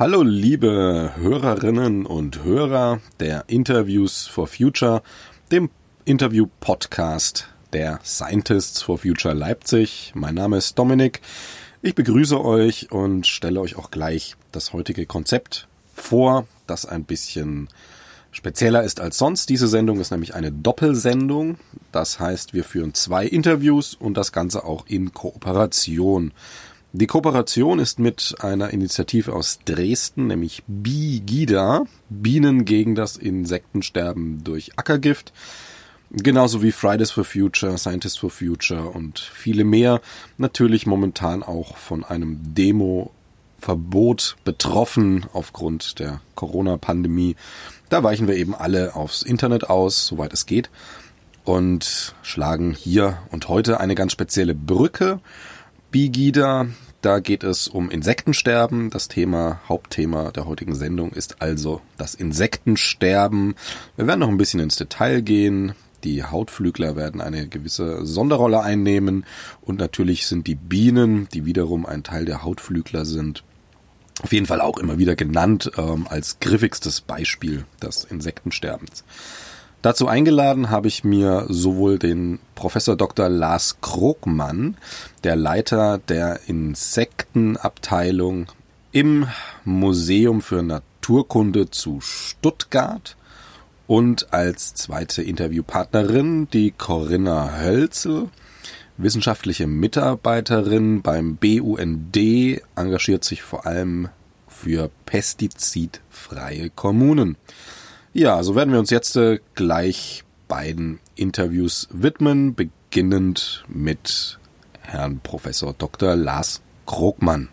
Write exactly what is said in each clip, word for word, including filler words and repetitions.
Hallo liebe Hörerinnen und Hörer der Interviews for Future, dem Interview-Podcast der Scientists for Future Leipzig. Mein Name ist Dominik. Ich begrüße euch und stelle euch auch gleich das heutige Konzept vor, das ein bisschen spezieller ist als sonst. Diese Sendung ist nämlich eine Doppelsendung. Das heißt, wir führen zwei Interviews und das Ganze auch in Kooperation. Die Kooperation ist mit einer Initiative aus Dresden, nämlich BiGIDA, Bienen gegen das Insektensterben durch Ackergift, genauso wie Fridays for Future, Scientists for Future und viele mehr, natürlich momentan auch von einem Demo-Verbot betroffen aufgrund der Corona-Pandemie. Da weichen wir eben alle aufs Internet aus, soweit es geht, und schlagen hier und heute eine ganz spezielle Brücke. BiGIDA, da geht es um Insektensterben. Das Thema, Hauptthema der heutigen Sendung ist also das Insektensterben. Wir werden noch ein bisschen ins Detail gehen. Die Hautflügler werden eine gewisse Sonderrolle einnehmen und natürlich sind die Bienen, die wiederum ein Teil der Hautflügler sind, auf jeden Fall auch immer wieder genannt ähm, als griffigstes Beispiel des Insektensterbens. Dazu eingeladen habe ich mir sowohl den Professor Doktor Lars Krogmann, der Leiter der Insektenabteilung im Museum für Naturkunde zu Stuttgart, und als zweite Interviewpartnerin die Corinna Hölzel, wissenschaftliche Mitarbeiterin beim B U N D, engagiert sich vor allem für pestizidfreie Kommunen. Ja, so werden wir uns jetzt äh, gleich beiden Interviews widmen, beginnend mit Herrn Professor Doktor Lars Krogmann.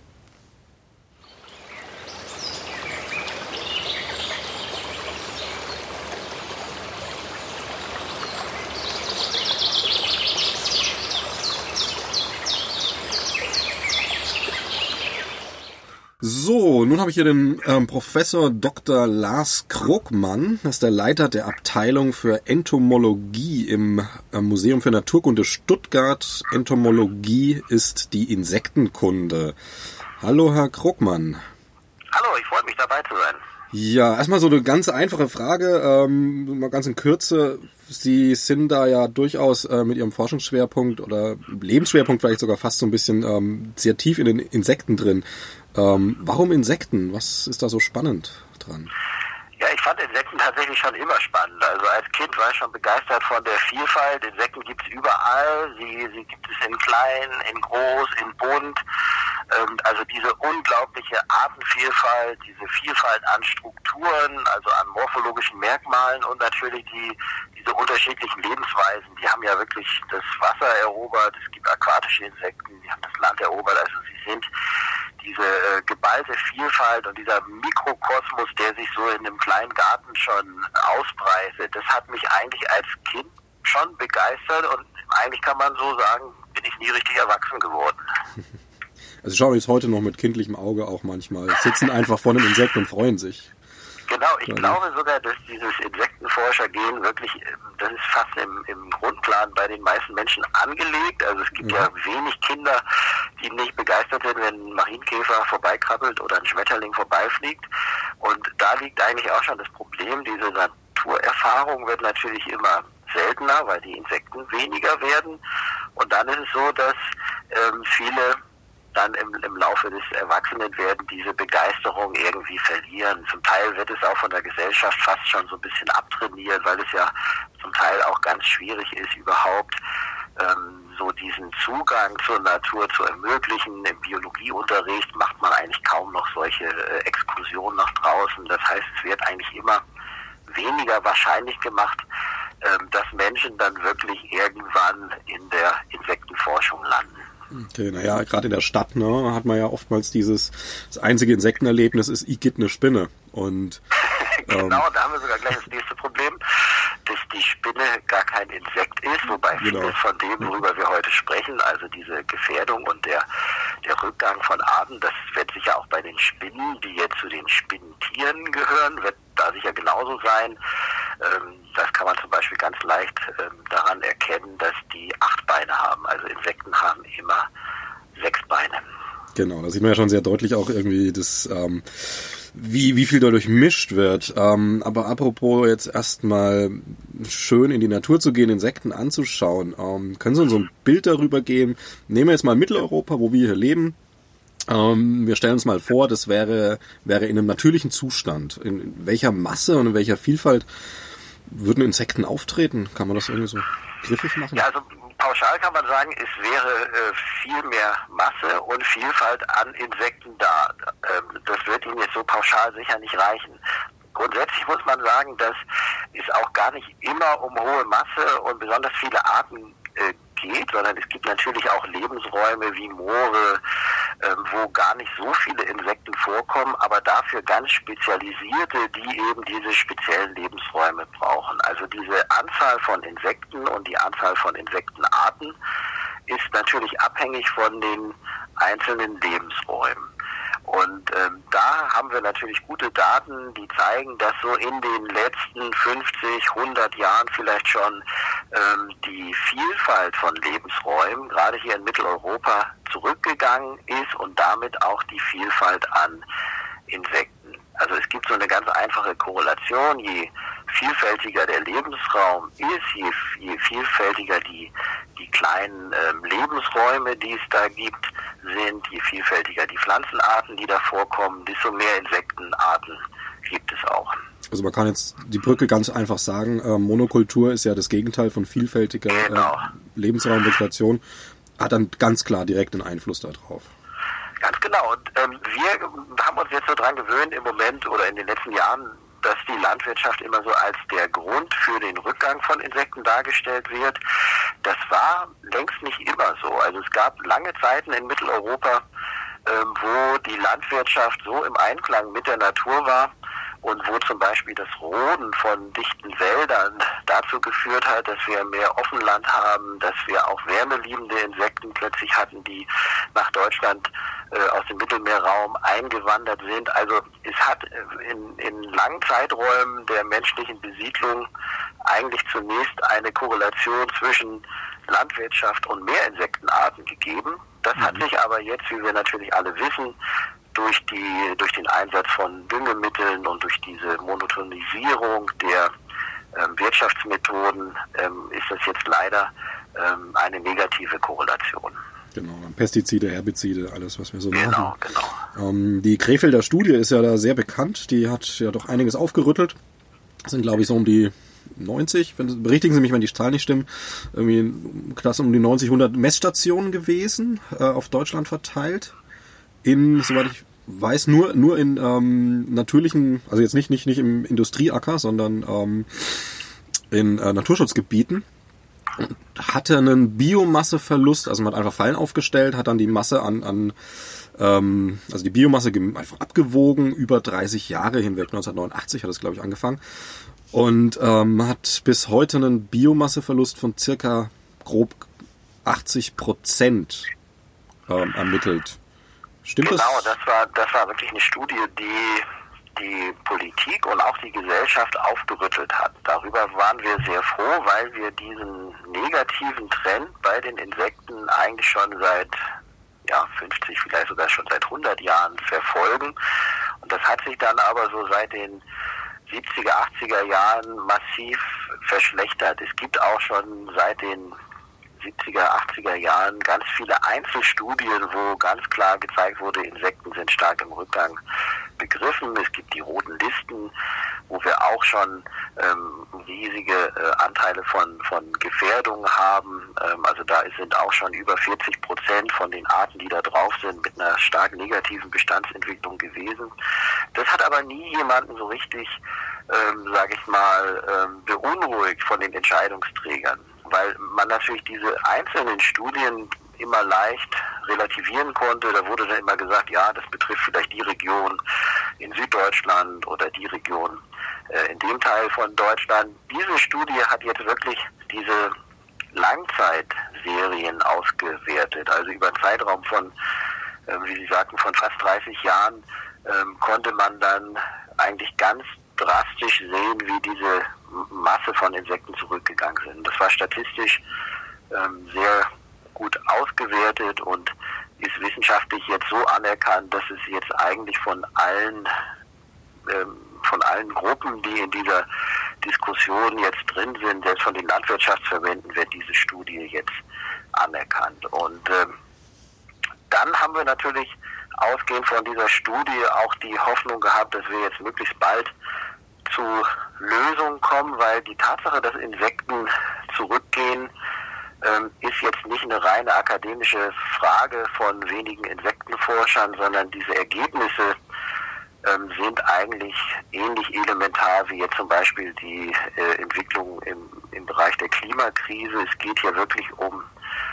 So, nun habe ich hier den ähm, Professor Doktor Lars Krogmann, das ist der Leiter der Abteilung für Entomologie im äh, Museum für Naturkunde Stuttgart. Entomologie ist die Insektenkunde. Hallo, Herr Krogmann. Hallo, ich freue mich, dabei zu sein. Ja, erstmal so eine ganz einfache Frage, ähm, mal ganz in Kürze. Sie sind da ja durchaus äh, mit Ihrem Forschungsschwerpunkt oder Lebensschwerpunkt vielleicht sogar fast so ein bisschen ähm, sehr tief in den Insekten drin. Ähm, warum Insekten? Was ist da so spannend dran? Ja, ich fand Insekten tatsächlich schon immer spannend. Also als Kind war ich schon begeistert von der Vielfalt. Insekten gibt es überall. Sie, sie gibt es in klein, in groß, in bunt. Ähm, also diese unglaubliche Artenvielfalt, diese Vielfalt an Strukturen, also an morphologischen Merkmalen und natürlich die diese unterschiedlichen Lebensweisen. Die haben ja wirklich das Wasser erobert. Es gibt aquatische Insekten, die haben das Land erobert. Also sie sind diese äh, geballte Vielfalt und dieser Mikrokosmos, der sich so in einem kleinen Garten schon ausbreitet, das hat mich eigentlich als Kind schon begeistert und eigentlich kann man so sagen, bin ich nie richtig erwachsen geworden. Also schauen wir jetzt heute noch mit kindlichem Auge auch manchmal, sitzen einfach vor einem Insekt und freuen sich. Genau, ich ja, glaube sogar, dass dieses Insektenforschergehen wirklich, das ist fast im, im Grundplan bei den meisten Menschen angelegt. Also es gibt ja. ja wenig Kinder, die nicht begeistert sind, wenn ein Marienkäfer vorbeikrabbelt oder ein Schmetterling vorbeifliegt. Und da liegt eigentlich auch schon das Problem, diese Naturerfahrung wird natürlich immer seltener, weil die Insekten weniger werden. Und dann ist es so, dass ähm, viele dann im, im Laufe des Erwachsenenwerden diese Begeisterung irgendwie verlieren. Zum Teil wird es auch von der Gesellschaft fast schon so ein bisschen abtrainiert, weil es ja zum Teil auch ganz schwierig ist, überhaupt ähm, so diesen Zugang zur Natur zu ermöglichen. Im Biologieunterricht macht man eigentlich kaum noch solche äh, Exkursionen nach draußen. Das heißt, es wird eigentlich immer weniger wahrscheinlich gemacht, ähm, dass Menschen dann wirklich irgendwann in der Insektenforschung landen. Okay, naja, gerade in der Stadt, ne, hat man ja oftmals dieses, das einzige Insektenerlebnis ist, ich gibt eine Spinne. Und ähm, genau, da haben wir sogar gleich das nächste Problem, dass die Spinne gar kein Insekt ist, wobei genau. vieles von dem, worüber wir heute sprechen, also diese Gefährdung und der, der Rückgang von Arten, das wird sicher auch bei den Spinnen, die jetzt zu den Spinnentieren gehören, wird da sicher genauso sein. Ähm, das kann man zum Beispiel ganz leicht ähm, daran erkennen, dass die acht Beine haben. Also Insekten haben immer sechs Beine. Genau, da sieht man ja schon sehr deutlich auch irgendwie das, ähm, wie, wie viel da durchmischt wird. Ähm, aber apropos jetzt erstmal schön in die Natur zu gehen, Insekten anzuschauen, ähm, können Sie uns so ein Bild darüber geben? Nehmen wir jetzt mal Mitteleuropa, wo wir hier leben. Ähm, wir stellen uns mal vor, das wäre, wäre in einem natürlichen Zustand. In welcher Masse und in welcher Vielfalt würden Insekten auftreten? Kann man das irgendwie so griffig machen? Ja, also pauschal kann man sagen, es wäre äh, viel mehr Masse und Vielfalt an Insekten da. Ähm, das wird Ihnen jetzt so pauschal sicher nicht reichen. Grundsätzlich muss man sagen, dass es auch gar nicht immer um hohe Masse und besonders viele Arten äh, geht, sondern es gibt natürlich auch Lebensräume wie Moore, ähm, wo gar nicht so viele Insekten vorkommen, aber dafür ganz spezialisierte, die eben diese speziellen Lebensräume brauchen. Also diese Anzahl von Insekten und die Anzahl von Insektenarten ist natürlich abhängig von den einzelnen Lebensräumen. Und ähm, da haben wir natürlich gute Daten, die zeigen, dass so in den letzten fünfzig, hundert Jahren vielleicht schon ähm, die Vielfalt von Lebensräumen, gerade hier in Mitteleuropa, zurückgegangen ist und damit auch die Vielfalt an Insekten. Also es gibt so eine ganz einfache Korrelation, je vielfältiger der Lebensraum ist, je, je vielfältiger die, die kleinen ähm, Lebensräume, die es da gibt, sind, je vielfältiger die Pflanzenarten, die da vorkommen, desto mehr Insektenarten gibt es auch. Also man kann jetzt die Brücke ganz einfach sagen, äh, Monokultur ist ja das Gegenteil von vielfältiger genau. äh, Lebensraumvegetation, hat dann ganz klar direkt einen Einfluss darauf. Ganz genau. Und ähm, wir haben uns jetzt so dran gewöhnt im Moment oder in den letzten Jahren, dass die Landwirtschaft immer so als der Grund für den Rückgang von Insekten dargestellt wird. Das war längst nicht immer so. Also es gab lange Zeiten in Mitteleuropa, ähm, wo die Landwirtschaft so im Einklang mit der Natur war und wo zum Beispiel das Roden von dichten Wäldern dazu geführt hat, dass wir mehr Offenland haben, dass wir auch wärmeliebende Insekten plötzlich hatten, die nach Deutschland äh, aus dem Mittelmeerraum eingewandert sind. Also es hat in, in langen Zeiträumen der menschlichen Besiedlung eigentlich zunächst eine Korrelation zwischen Landwirtschaft und Mehrinsektenarten gegeben. Das hat sich aber jetzt, wie wir natürlich alle wissen, durch die durch den Einsatz von Düngemitteln und durch diese Monotonisierung der ähm, Wirtschaftsmethoden ähm, ist das jetzt leider ähm, eine negative Korrelation. Genau, Pestizide, Herbizide, alles, was wir so machen. Genau, genau. Ähm, die Krefelder Studie ist ja da sehr bekannt, die hat ja doch einiges aufgerüttelt. Das sind, glaube ich, so um die neunzig, wenn, berichtigen Sie mich, wenn die Zahlen nicht stimmen, irgendwie knapp um die neunzig, hundert Messstationen gewesen, äh, auf Deutschland verteilt. In, soweit ich weiß, nur nur in ähm, natürlichen, also jetzt nicht nicht nicht im Industrieacker, sondern ähm, in äh, Naturschutzgebieten. Hatte einen Biomasseverlust, also man hat einfach Fallen aufgestellt, hat dann die Masse an, an ähm, also die Biomasse einfach abgewogen, über dreißig Jahre hinweg, neunzehnhundertneunundachtzig hat es, glaube ich, angefangen. Und ähm, hat bis heute einen Biomasseverlust von circa grob achtzig Prozent ähm, ermittelt. Stimmt genau, das? das war, das war wirklich eine Studie, die die Politik und auch die Gesellschaft aufgerüttelt hat. Darüber waren wir sehr froh, weil wir diesen negativen Trend bei den Insekten eigentlich schon seit ja, fünfzig, vielleicht sogar schon seit hundert Jahren verfolgen. Und das hat sich dann aber so seit den siebziger, achtziger Jahren massiv verschlechtert. Es gibt auch schon seit den siebziger, achtziger Jahren ganz viele Einzelstudien, wo ganz klar gezeigt wurde, Insekten sind stark im Rückgang begriffen. Es gibt die roten Listen, wo wir auch schon ähm, riesige äh, Anteile von, von Gefährdung haben. Ähm, also da sind auch schon über vierzig Prozent von den Arten, die da drauf sind, mit einer stark negativen Bestandsentwicklung gewesen. Das hat aber nie jemanden so richtig, ähm, sage ich mal, ähm, beunruhigt von den Entscheidungsträgern, weil man natürlich diese einzelnen Studien immer leicht relativieren konnte. Da wurde dann immer gesagt, ja, das betrifft vielleicht die Region in Süddeutschland oder die Region äh, in dem Teil von Deutschland. Diese Studie hat jetzt wirklich diese Langzeitserien ausgewertet. Also über einen Zeitraum von, äh, wie Sie sagten, von fast dreißig Jahren ähm, konnte man dann eigentlich ganz drastisch sehen, wie diese Masse von Insekten zurückgegangen sind. Das war statistisch ähm, sehr gut ausgewertet und ist wissenschaftlich jetzt so anerkannt, dass es jetzt eigentlich von allen ähm, von allen Gruppen, die in dieser Diskussion jetzt drin sind, selbst von den Landwirtschaftsverbänden, wird diese Studie jetzt anerkannt. Und ähm, dann haben wir natürlich ausgehend von dieser Studie auch die Hoffnung gehabt, dass wir jetzt möglichst bald zu Lösungen kommen, weil die Tatsache, dass Insekten zurückgehen, ähm, ist jetzt nicht eine reine akademische Frage von wenigen Insektenforschern, sondern diese Ergebnisse ähm, sind eigentlich ähnlich elementar wie jetzt zum Beispiel die äh, Entwicklung im, im Bereich der Klimakrise. Es geht hier wirklich um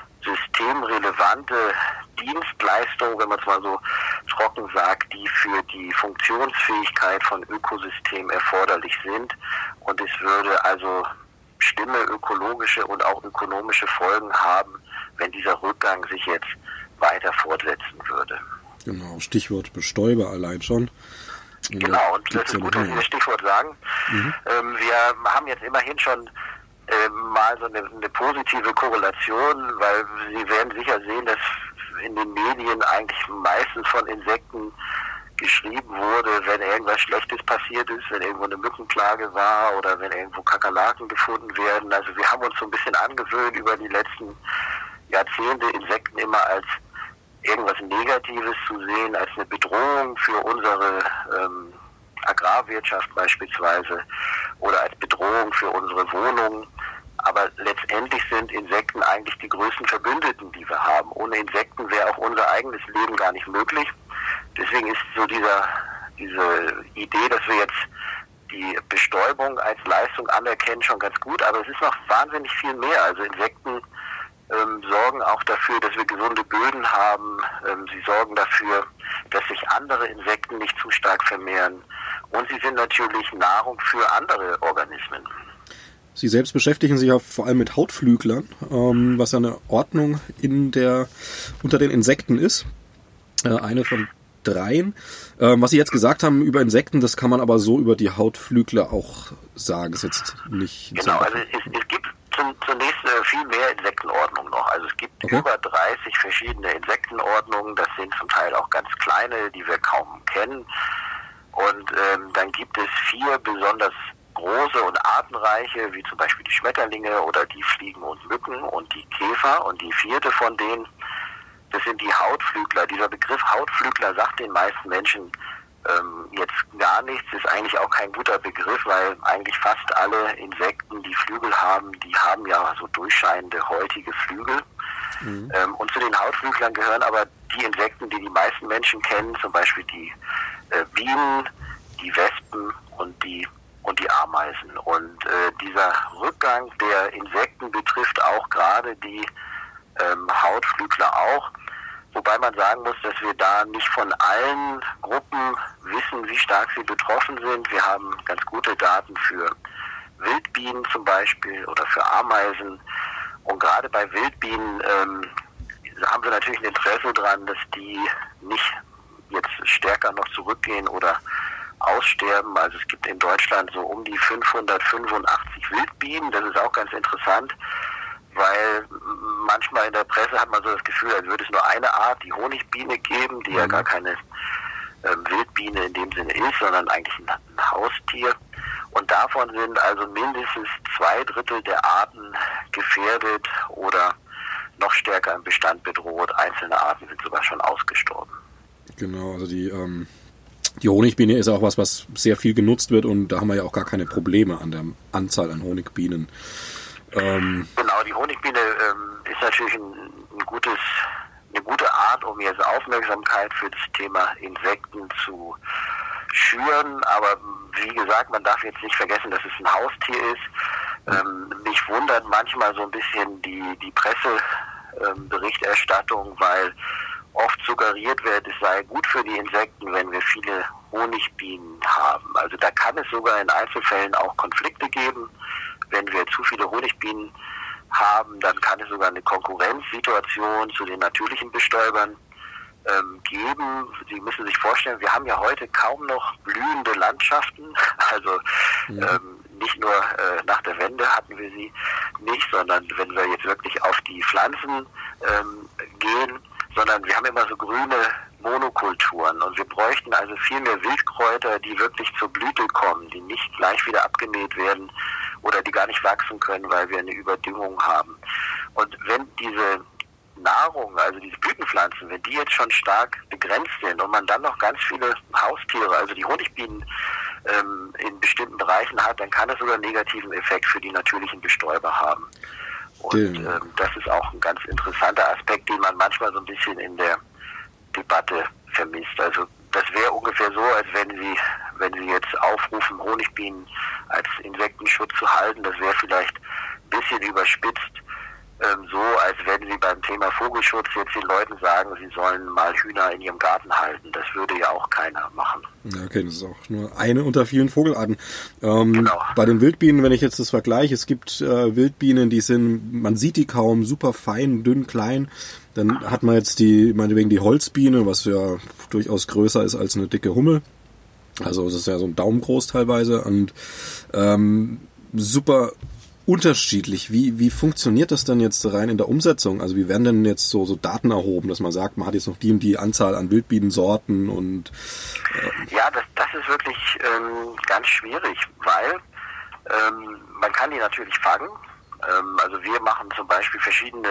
systemrelevante Dienstleistungen, wenn man es mal so trocken sagt, die für die Funktionsfähigkeit von Ökosystemen erforderlich sind. Und es würde also schlimme ökologische und auch ökonomische Folgen haben, wenn dieser Rückgang sich jetzt weiter fortsetzen würde. Genau, Stichwort Bestäuber allein schon. Und genau, und das ist gut, dass Sie das Stichwort sagen. Mhm. Ähm, wir haben jetzt immerhin schon äh, mal so eine, eine positive Korrelation, weil Sie werden sicher sehen, dass in den Medien eigentlich meistens von Insekten geschrieben wurde, wenn irgendwas Schlechtes passiert ist, wenn irgendwo eine Mückenplage war oder wenn irgendwo Kakerlaken gefunden werden. Also wir haben uns so ein bisschen angewöhnt, über die letzten Jahrzehnte Insekten immer als irgendwas Negatives zu sehen, als eine Bedrohung für unsere ähm, Agrarwirtschaft beispielsweise oder als Bedrohung für unsere Wohnungen. Aber letztendlich sind Insekten eigentlich die größten Verbündeten, die wir haben. Ohne Insekten wäre auch unser eigenes Leben gar nicht möglich. Deswegen ist so dieser, diese Idee, dass wir jetzt die Bestäubung als Leistung anerkennen, schon ganz gut. Aber es ist noch wahnsinnig viel mehr. Also Insekten ähm, sorgen auch dafür, dass wir gesunde Böden haben. Ähm, sie sorgen dafür, dass sich andere Insekten nicht zu stark vermehren. Und sie sind natürlich Nahrung für andere Organismen. Sie selbst beschäftigen sich ja vor allem mit Hautflüglern, ähm, was ja eine Ordnung in der, unter den Insekten ist. Äh, eine von dreien. Ähm, was Sie jetzt gesagt haben über Insekten, das kann man aber so über die Hautflügler auch sagen. Das ist jetzt nicht... Genau, also es, es gibt zum, zunächst äh, viel mehr Insektenordnungen noch. Also es gibt okay. über dreißig verschiedene Insektenordnungen. Das sind zum Teil auch ganz kleine, die wir kaum kennen. Und ähm, dann gibt es vier besonders große und artenreiche, wie zum Beispiel die Schmetterlinge oder die Fliegen und Mücken und die Käfer. Und die vierte von denen, das sind die Hautflügler. Dieser Begriff Hautflügler sagt den meisten Menschen ähm, jetzt gar nichts, ist eigentlich auch kein guter Begriff, weil eigentlich fast alle Insekten, die Flügel haben, die haben ja so durchscheinende, häutige Flügel. Mhm. Ähm, und zu den Hautflüglern gehören aber die Insekten, die die meisten Menschen kennen, zum Beispiel die äh, Bienen, die Wespen und die und die Ameisen. Und äh, dieser Rückgang der Insekten betrifft auch gerade die ähm, Hautflügler auch. Wobei man sagen muss, dass wir da nicht von allen Gruppen wissen, wie stark sie betroffen sind. Wir haben ganz gute Daten für Wildbienen zum Beispiel oder für Ameisen. Und gerade bei Wildbienen ähm, haben wir natürlich ein Interesse dran, dass die nicht jetzt stärker noch zurückgehen oder aussterben. Also es gibt in Deutschland so um die fünfhundertfünfundachtzig Wildbienen. Das ist auch ganz interessant, weil manchmal in der Presse hat man so das Gefühl, als würde es nur eine Art, die Honigbiene, geben, die mhm. ja gar keine ähm, Wildbiene in dem Sinne ist, sondern eigentlich ein, ein Haustier. Und davon sind also mindestens zwei Drittel der Arten gefährdet oder noch stärker im Bestand bedroht. Einzelne Arten sind sogar schon ausgestorben. Genau, also die ähm Die Honigbiene ist auch was, was sehr viel genutzt wird und da haben wir ja auch gar keine Probleme an der Anzahl an Honigbienen. Ähm genau, die Honigbiene ähm, ist natürlich ein, ein gutes, eine gute Art, um jetzt Aufmerksamkeit für das Thema Insekten zu schüren. Aber wie gesagt, man darf jetzt nicht vergessen, dass es ein Haustier ist. Ähm, mich wundert manchmal so ein bisschen die, die Presseberichterstattung, ähm, weil oft suggeriert wird, es sei gut für die Insekten, wenn wir viele Honigbienen haben. Also da kann es sogar in Einzelfällen auch Konflikte geben. Wenn wir zu viele Honigbienen haben, dann kann es sogar eine Konkurrenzsituation zu den natürlichen Bestäubern ähm, geben. Sie müssen sich vorstellen, wir haben ja heute kaum noch blühende Landschaften. Also ja. ähm, nicht nur äh, nach der Wende hatten wir sie nicht, sondern wenn wir jetzt wirklich auf die Pflanzen ähm, gehen, sondern wir haben immer so grüne Monokulturen und wir bräuchten also viel mehr Wildkräuter, die wirklich zur Blüte kommen, die nicht gleich wieder abgemäht werden oder die gar nicht wachsen können, weil wir eine Überdüngung haben. Und wenn diese Nahrung, also diese Blütenpflanzen, wenn die jetzt schon stark begrenzt sind und man dann noch ganz viele Haustiere, also die Honigbienen ähm, in bestimmten Bereichen hat, dann kann es sogar einen negativen Effekt für die natürlichen Bestäuber haben. Und ähm, das ist auch ein ganz interessanter Aspekt, den man manchmal so ein bisschen in der Debatte vermisst. Also das wäre ungefähr so, als wenn Sie, wenn Sie jetzt aufrufen, Honigbienen als Insektenschutz zu halten, das wäre vielleicht ein bisschen überspitzt, ähm, so als wenn Sie beim Thema Vogelschutz jetzt den Leuten sagen, sie sollen mal Hühner in ihrem Garten halten. Das würde ja auch keiner machen. Ja, okay, das ist auch nur eine unter vielen Vogelarten. Ähm, genau. Bei den Wildbienen, wenn ich jetzt das vergleiche, es gibt äh, Wildbienen, die sind, man sieht die kaum, super fein, dünn, klein. Dann hat man jetzt die, meinetwegen die Holzbiene, was ja durchaus größer ist als eine dicke Hummel. Also es ist ja so ein Daumen groß teilweise und ähm, super unterschiedlich. Wie, wie funktioniert das denn jetzt rein in der Umsetzung? Also wie werden denn jetzt so, so Daten erhoben, dass man sagt, man hat jetzt noch die und die Anzahl an Wildbienensorten und äh Ja, das, das ist wirklich ähm, ganz schwierig, weil ähm, man kann die natürlich fangen. Ähm, also wir machen zum Beispiel verschiedene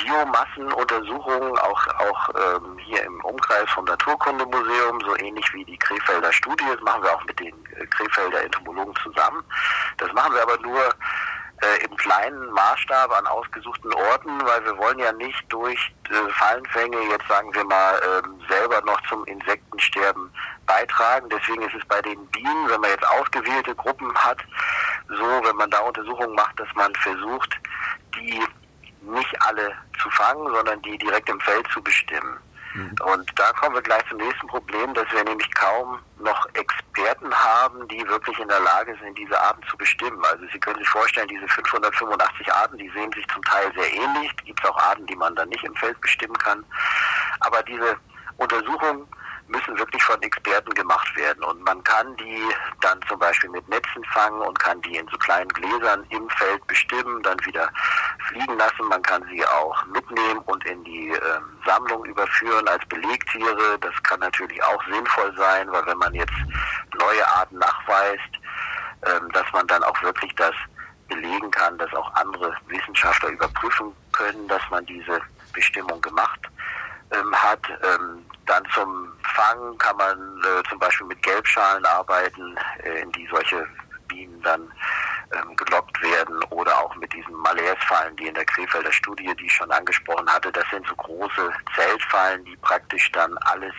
Biomassenuntersuchungen, auch, auch ähm, hier im Umkreis vom Naturkundemuseum, so ähnlich wie die Krefelder Studie. Das machen wir auch mit den äh, Krefelder Entomologen zusammen. Das machen wir aber nur Äh, im kleinen Maßstab an ausgesuchten Orten, weil wir wollen ja nicht durch äh, Fallenfänge jetzt, sagen wir mal, ähm, selber noch zum Insektensterben beitragen. Deswegen ist es bei den Bienen, wenn man jetzt ausgewählte Gruppen hat, so, wenn man da Untersuchungen macht, dass man versucht, die nicht alle zu fangen, sondern die direkt im Feld zu bestimmen. Mhm. Und da kommen wir gleich zum nächsten Problem, dass wir nämlich kaum noch Experten haben, die wirklich in der Lage sind, diese Arten zu bestimmen. Also Sie können sich vorstellen, diese fünfhundertfünfundachtzig Arten, die sehen sich zum Teil sehr ähnlich. Es gibt auch Arten, die man dann nicht im Feld bestimmen kann. Aber diese Untersuchungen müssen wirklich von Experten gemacht werden. Und man kann die dann zum Beispiel mit Netzen fangen und kann die in so kleinen Gläsern im Feld bestimmen, dann wieder fliegen lassen. Man kann sie auch mitnehmen und in die ähm, Sammlung überführen als Belegtiere. Das kann natürlich auch sinnvoll sein, weil wenn man jetzt neue Arten nachweist, ähm, dass man dann auch wirklich das belegen kann, dass auch andere Wissenschaftler überprüfen können, dass man diese Bestimmung gemacht ähm, hat. Ähm, Dann zum Fangen kann man äh, zum Beispiel mit Gelbschalen arbeiten, äh, in die solche Bienen dann ähm, gelockt werden, oder auch mit diesen Malairsfallen, die in der Krefelder Studie, die ich schon angesprochen hatte. Das sind so große Zeltfallen, die praktisch dann alles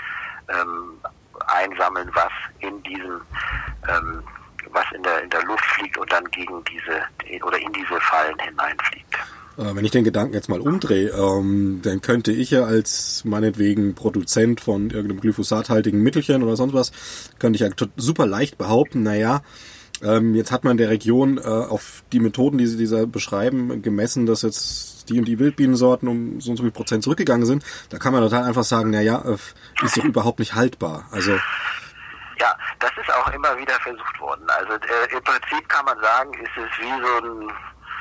ähm, einsammeln, was in diesem ähm, was in der in der Luft fliegt und dann gegen diese oder in diese Fallen hineinfliegt. Wenn ich den Gedanken jetzt mal umdrehe, ähm, dann könnte ich ja als meinetwegen Produzent von irgendeinem glyphosathaltigen Mittelchen oder sonst was, könnte ich ja super leicht behaupten, naja, ähm, jetzt hat man in der Region äh, auf die Methoden, die sie dieser beschreiben, gemessen, dass jetzt die und die Wildbienensorten um so und so viel Prozent zurückgegangen sind. Da kann man total einfach sagen, naja, äh, ist doch überhaupt nicht haltbar. Also ja, das ist auch immer wieder versucht worden. Also äh, im Prinzip kann man sagen, ist es wie so ein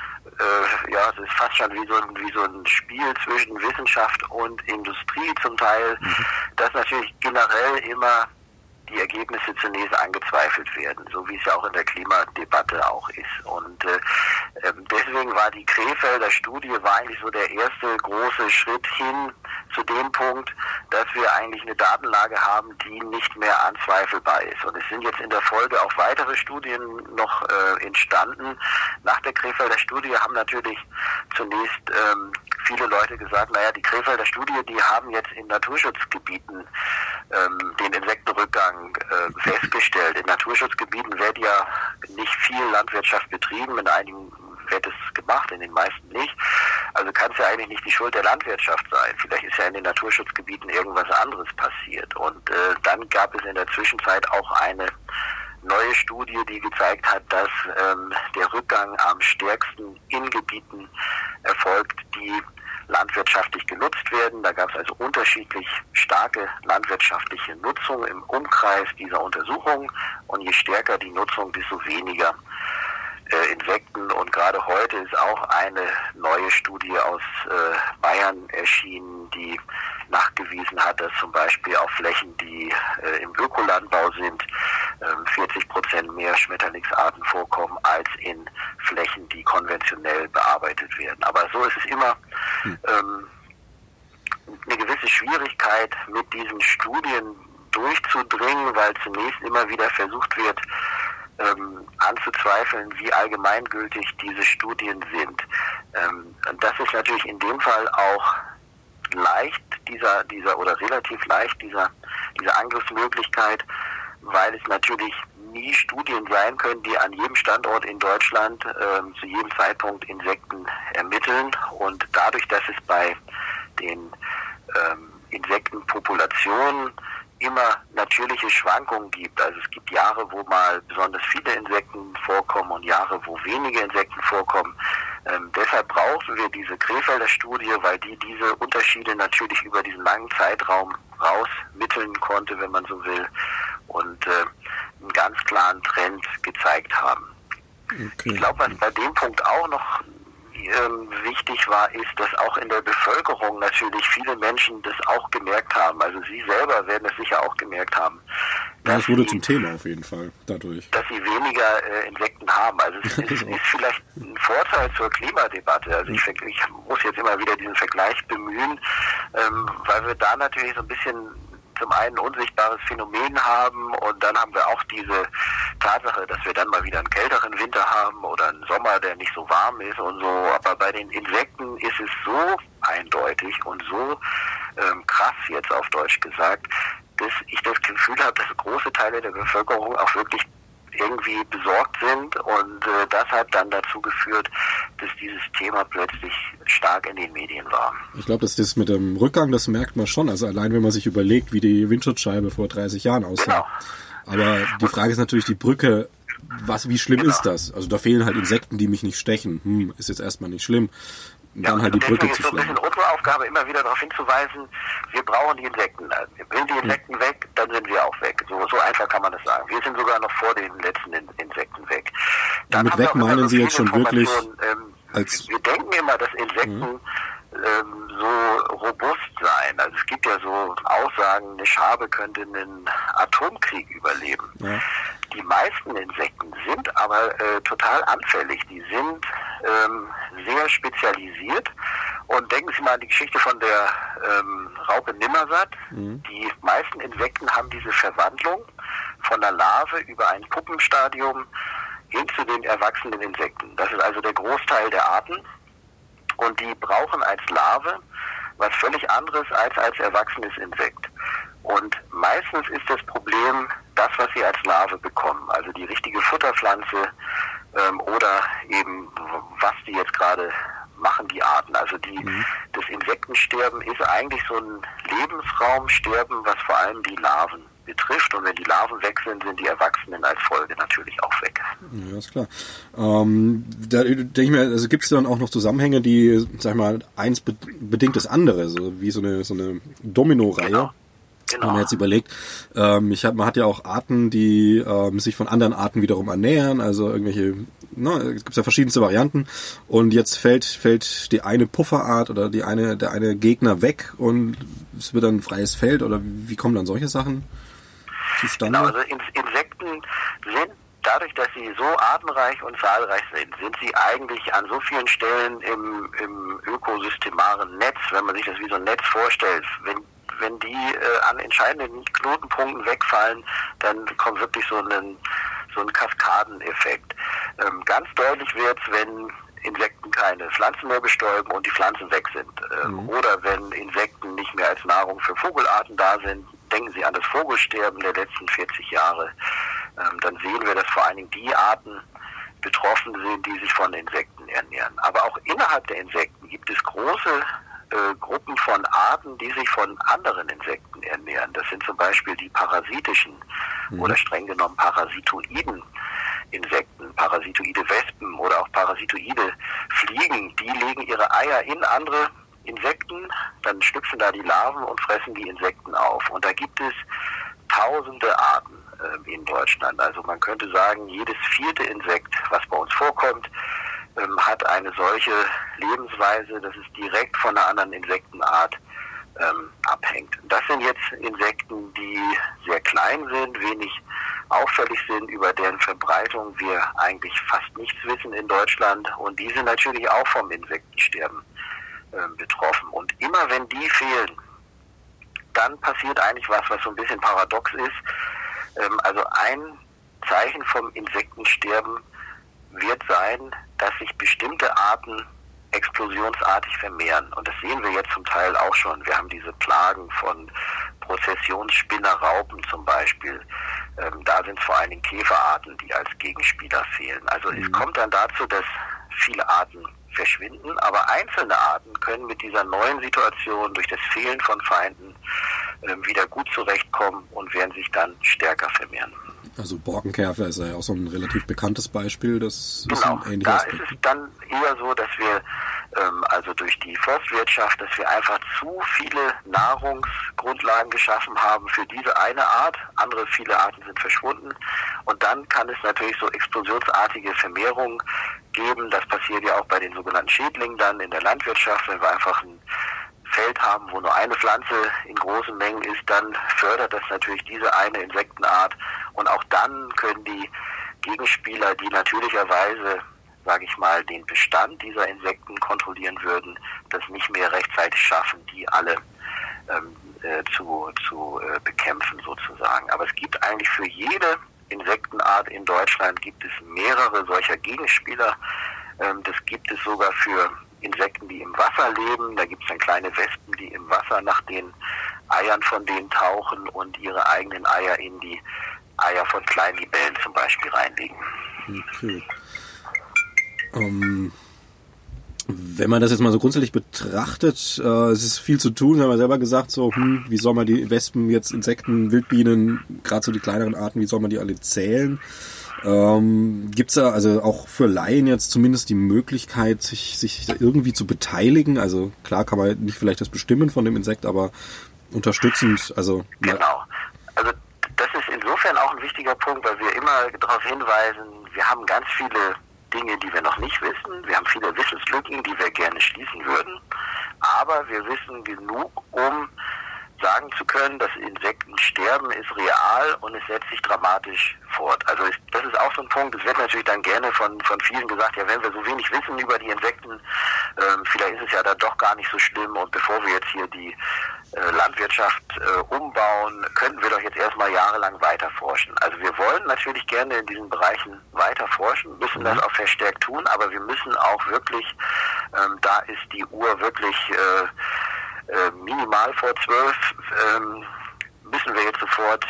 Äh, ja, es ist fast schon wie so, ein, wie so ein Spiel zwischen Wissenschaft und Industrie zum Teil, mhm. dass natürlich generell immer die Ergebnisse zunächst angezweifelt werden, so wie es ja auch in der Klimadebatte auch ist. Und äh, deswegen war die Krefelder Studie war eigentlich so der erste große Schritt hin zu dem Punkt, dass wir eigentlich eine Datenlage haben, die nicht mehr anzweifelbar ist. Und es sind jetzt in der Folge auch weitere Studien noch äh, entstanden. Nach der Krefelder Studie haben natürlich zunächst ähm, viele Leute gesagt, naja, die Krefelder Studie, die haben jetzt in Naturschutzgebieten ähm, den Insektenrückgang äh, festgestellt. In Naturschutzgebieten wird ja nicht viel Landwirtschaft betrieben, in einigen wird es gemacht, in den meisten nicht. Also kann es ja eigentlich nicht die Schuld der Landwirtschaft sein. Vielleicht ist ja in den Naturschutzgebieten irgendwas anderes passiert. Und äh, dann gab es in der Zwischenzeit auch eine neue Studie, die gezeigt hat, dass ähm, der Rückgang am stärksten in Gebieten erfolgt, die landwirtschaftlich genutzt werden. Da gab es also unterschiedlich starke landwirtschaftliche Nutzung im Umkreis dieser Untersuchung. Und je stärker die Nutzung, desto weniger äh, Insekten. Und gerade heute ist auch eine neue Studie aus äh, Bayern erschienen, die nachgewiesen hat, dass zum Beispiel auf Flächen, die äh, im Ökolandbau sind, ähm, vierzig Prozent mehr Schmetterlingsarten vorkommen als in Flächen, die konventionell bearbeitet werden. Aber so ist es immer hm. ähm, eine gewisse Schwierigkeit, mit diesen Studien durchzudringen, weil zunächst immer wieder versucht wird, ähm, anzuzweifeln, wie allgemeingültig diese Studien sind. Ähm, und das ist natürlich in dem Fall auch leicht, dieser, dieser oder relativ leicht, dieser, diese Angriffsmöglichkeit, weil es natürlich nie Studien sein können, die an jedem Standort in Deutschland ähm, zu jedem Zeitpunkt Insekten ermitteln. Und dadurch, dass es bei den ähm, Insektenpopulationen immer natürliche Schwankungen gibt. Also es gibt Jahre, wo mal besonders viele Insekten vorkommen und Jahre, wo wenige Insekten vorkommen. Ähm, deshalb brauchen wir diese Krefelder Studie, weil die diese Unterschiede natürlich über diesen langen Zeitraum rausmitteln konnte, wenn man so will, und äh, einen ganz klaren Trend gezeigt haben. Okay. Ich glaube, was bei dem Punkt auch noch ähm, wichtig war, ist, dass auch in der Bevölkerung natürlich viele Menschen das auch gemerkt haben. Also Sie selber werden es sicher auch gemerkt haben. Ja, es wurde sie, zum Thema auf jeden Fall dadurch. Dass sie weniger äh, Insekten haben. Also es ist, ist vielleicht ein Vorteil zur Klimadebatte. Also ich, ich muss jetzt immer wieder diesen Vergleich bemühen, ähm, weil wir da natürlich so ein bisschen zum einen ein unsichtbares Phänomen haben und dann haben wir auch diese Tatsache, dass wir dann mal wieder einen kälteren Winter haben oder einen Sommer, der nicht so warm ist und so. Aber bei den Insekten ist es so eindeutig und so ähm, krass jetzt auf Deutsch gesagt, dass ich das Gefühl habe, dass große Teile der Bevölkerung auch wirklich irgendwie besorgt sind und äh, das hat dann dazu geführt, dass dieses Thema plötzlich stark in den Medien war. Ich glaube, dass das mit dem Rückgang, das merkt man schon. Also allein, wenn man sich überlegt, wie die Windschutzscheibe vor dreißig Jahren aussah. Genau. Aber die Frage ist natürlich die Brücke, was, wie schlimm genau. ist das? Also da fehlen halt Insekten, die mich nicht stechen. Hm, ist jetzt erstmal nicht schlimm. Und dann ja, halt die Brücke zu schlagen. Deswegen ist so ein bisschen unsere Aufgabe, immer wieder darauf hinzuweisen, wir brauchen die Insekten. Sind die Insekten hm. weg, dann sind wir auch weg. So, so einfach kann man das sagen. Wir sind sogar noch vor den letzten Insekten weg. Dann mit weg meinen Sie jetzt schon wirklich ähm, als... Wir denken immer, dass Insekten hm. ähm, so robust seien. Also es gibt ja so Aussagen, eine Schabe könnte einen Atomkrieg überleben. Ja. Die meisten Insekten sind aber äh, total anfällig. Die sind ähm, sehr spezialisiert. Und denken Sie mal an die Geschichte von der ähm, Raupe Nimmersatt. Mhm. Die meisten Insekten haben diese Verwandlung von der Larve über ein Puppenstadium hin zu den erwachsenen Insekten. Das ist also der Großteil der Arten. Und die brauchen als Larve was völlig anderes als als erwachsenes Insekt. Und meistens ist das Problem das, was sie als Larve bekommen. Also die richtige Futterpflanze ähm, oder eben, was die jetzt gerade machen, die Arten. Also die, mhm. das Insektensterben ist eigentlich so ein Lebensraumsterben, was vor allem die Larven betrifft. Und wenn die Larven weg sind, sind die Erwachsenen als Folge natürlich auch weg. Ja, ist klar. Ähm, da denke ich mir, also gibt es dann auch noch Zusammenhänge, die, sag ich mal, eins be- bedingt das andere, so wie so eine, so eine Domino-Reihe. Genau. Genau. Wenn man jetzt überlegt, ähm, ich hab, man hat ja auch Arten, die ähm, sich von anderen Arten wiederum ernähren, also irgendwelche, ne, es gibt ja verschiedenste Varianten und jetzt fällt fällt die eine Pufferart oder die eine der eine Gegner weg und es wird dann ein freies Feld oder wie kommen dann solche Sachen zustande? Genau, also Insekten sind dadurch, dass sie so artenreich und zahlreich sind, sind sie eigentlich an so vielen Stellen im, im ökosystemaren Netz, wenn man sich das wie so ein Netz vorstellt, wenn Wenn die äh, an entscheidenden Knotenpunkten wegfallen, dann kommt wirklich so ein, so ein Kaskadeneffekt. Ähm, ganz deutlich wird es, wenn Insekten keine Pflanzen mehr bestäuben und die Pflanzen weg sind. Ähm, mhm. Oder wenn Insekten nicht mehr als Nahrung für Vogelarten da sind. Denken Sie an das Vogelsterben der letzten vierzig Jahre. Ähm, dann sehen wir, dass vor allen Dingen die Arten betroffen sind, die sich von Insekten ernähren. Aber auch innerhalb der Insekten gibt es große Äh, Gruppen von Arten, die sich von anderen Insekten ernähren. Das sind zum Beispiel die parasitischen mhm. oder streng genommen parasitoiden Insekten, parasitoide Wespen oder auch parasitoide Fliegen. Die legen ihre Eier in andere Insekten, dann schlüpfen da die Larven und fressen die Insekten auf. Und da gibt es tausende Arten. äh, in Deutschland. Also man könnte sagen, jedes vierte Insekt, was bei uns vorkommt, ähm, hat eine solche Lebensweise, dass es direkt von einer anderen Insektenart ähm, abhängt. Das sind jetzt Insekten, die sehr klein sind, wenig auffällig sind, über deren Verbreitung wir eigentlich fast nichts wissen in Deutschland, und die sind natürlich auch vom Insektensterben äh, betroffen. Und immer wenn die fehlen, dann passiert eigentlich was, was so ein bisschen paradox ist. Ähm, also ein Zeichen vom Insektensterben wird sein, dass sich bestimmte Arten explosionsartig vermehren. Und das sehen wir jetzt zum Teil auch schon. Wir haben diese Plagen von Prozessionsspinnerraupen zum Beispiel. Ähm, da sind es vor allen Dingen Käferarten, die als Gegenspieler fehlen. Also mhm. es kommt dann dazu, dass viele Arten verschwinden, aber einzelne Arten können mit dieser neuen Situation durch das Fehlen von Feinden äh, wieder gut zurechtkommen und werden sich dann stärker vermehren. Also Borkenkäfer ist ja auch so ein relativ bekanntes Beispiel. Das genau, ist ein ähnliches da Aspekt. ist es dann eher so, dass wir ähm, also durch die Forstwirtschaft, dass wir einfach zu viele Nahrungsgrundlagen geschaffen haben für diese eine Art. Andere, viele Arten sind verschwunden. Und dann kann es natürlich so explosionsartige Vermehrungen geben. Das passiert ja auch bei den sogenannten Schädlingen dann in der Landwirtschaft, wenn wir einfach ein Feld haben, wo nur eine Pflanze in großen Mengen ist, dann fördert das natürlich diese eine Insektenart, und auch dann können die Gegenspieler, die natürlicherweise, sage ich mal, den Bestand dieser Insekten kontrollieren würden, das nicht mehr rechtzeitig schaffen, die alle ähm, äh, zu, zu äh, bekämpfen sozusagen. Aber es gibt eigentlich für jede Insektenart in Deutschland gibt es mehrere solcher Gegenspieler. Ähm, das gibt es sogar für Insekten, die im Wasser leben. Da gibt es dann kleine Wespen, die im Wasser nach den Eiern von denen tauchen und ihre eigenen Eier in die Eier von kleinen Libellen zum Beispiel reinlegen. Okay. Um, wenn man das jetzt mal so grundsätzlich betrachtet, äh, es ist viel zu tun, haben wir selber gesagt, so, hm, wie soll man die Wespen, jetzt Insekten, Wildbienen, gerade so die kleineren Arten, wie soll man die alle zählen? Ähm, gibt's da also auch für Laien jetzt zumindest die Möglichkeit, sich, sich da irgendwie zu beteiligen? Also klar kann man nicht vielleicht das Bestimmen von dem Insekt, aber unterstützend, also... Genau. Also das ist insofern auch ein wichtiger Punkt, weil wir immer darauf hinweisen, wir haben ganz viele Dinge, die wir noch nicht wissen. Wir haben viele Wissenslücken, die wir gerne schließen würden. Aber wir wissen genug, um sagen zu können, das Insektensterben ist real und es setzt sich dramatisch fort. Also ist, das ist auch so ein Punkt, es wird natürlich dann gerne von, von vielen gesagt, ja, wenn wir so wenig wissen über die Insekten, ähm, vielleicht ist es ja dann doch gar nicht so schlimm, und bevor wir jetzt hier die äh, Landwirtschaft äh, umbauen, könnten wir doch jetzt erstmal jahrelang weiter forschen. Also wir wollen natürlich gerne in diesen Bereichen weiter forschen, müssen das auch verstärkt tun, aber wir müssen auch wirklich, ähm, da ist die Uhr wirklich äh, Äh, minimal vor zwölf, ähm, müssen wir jetzt sofort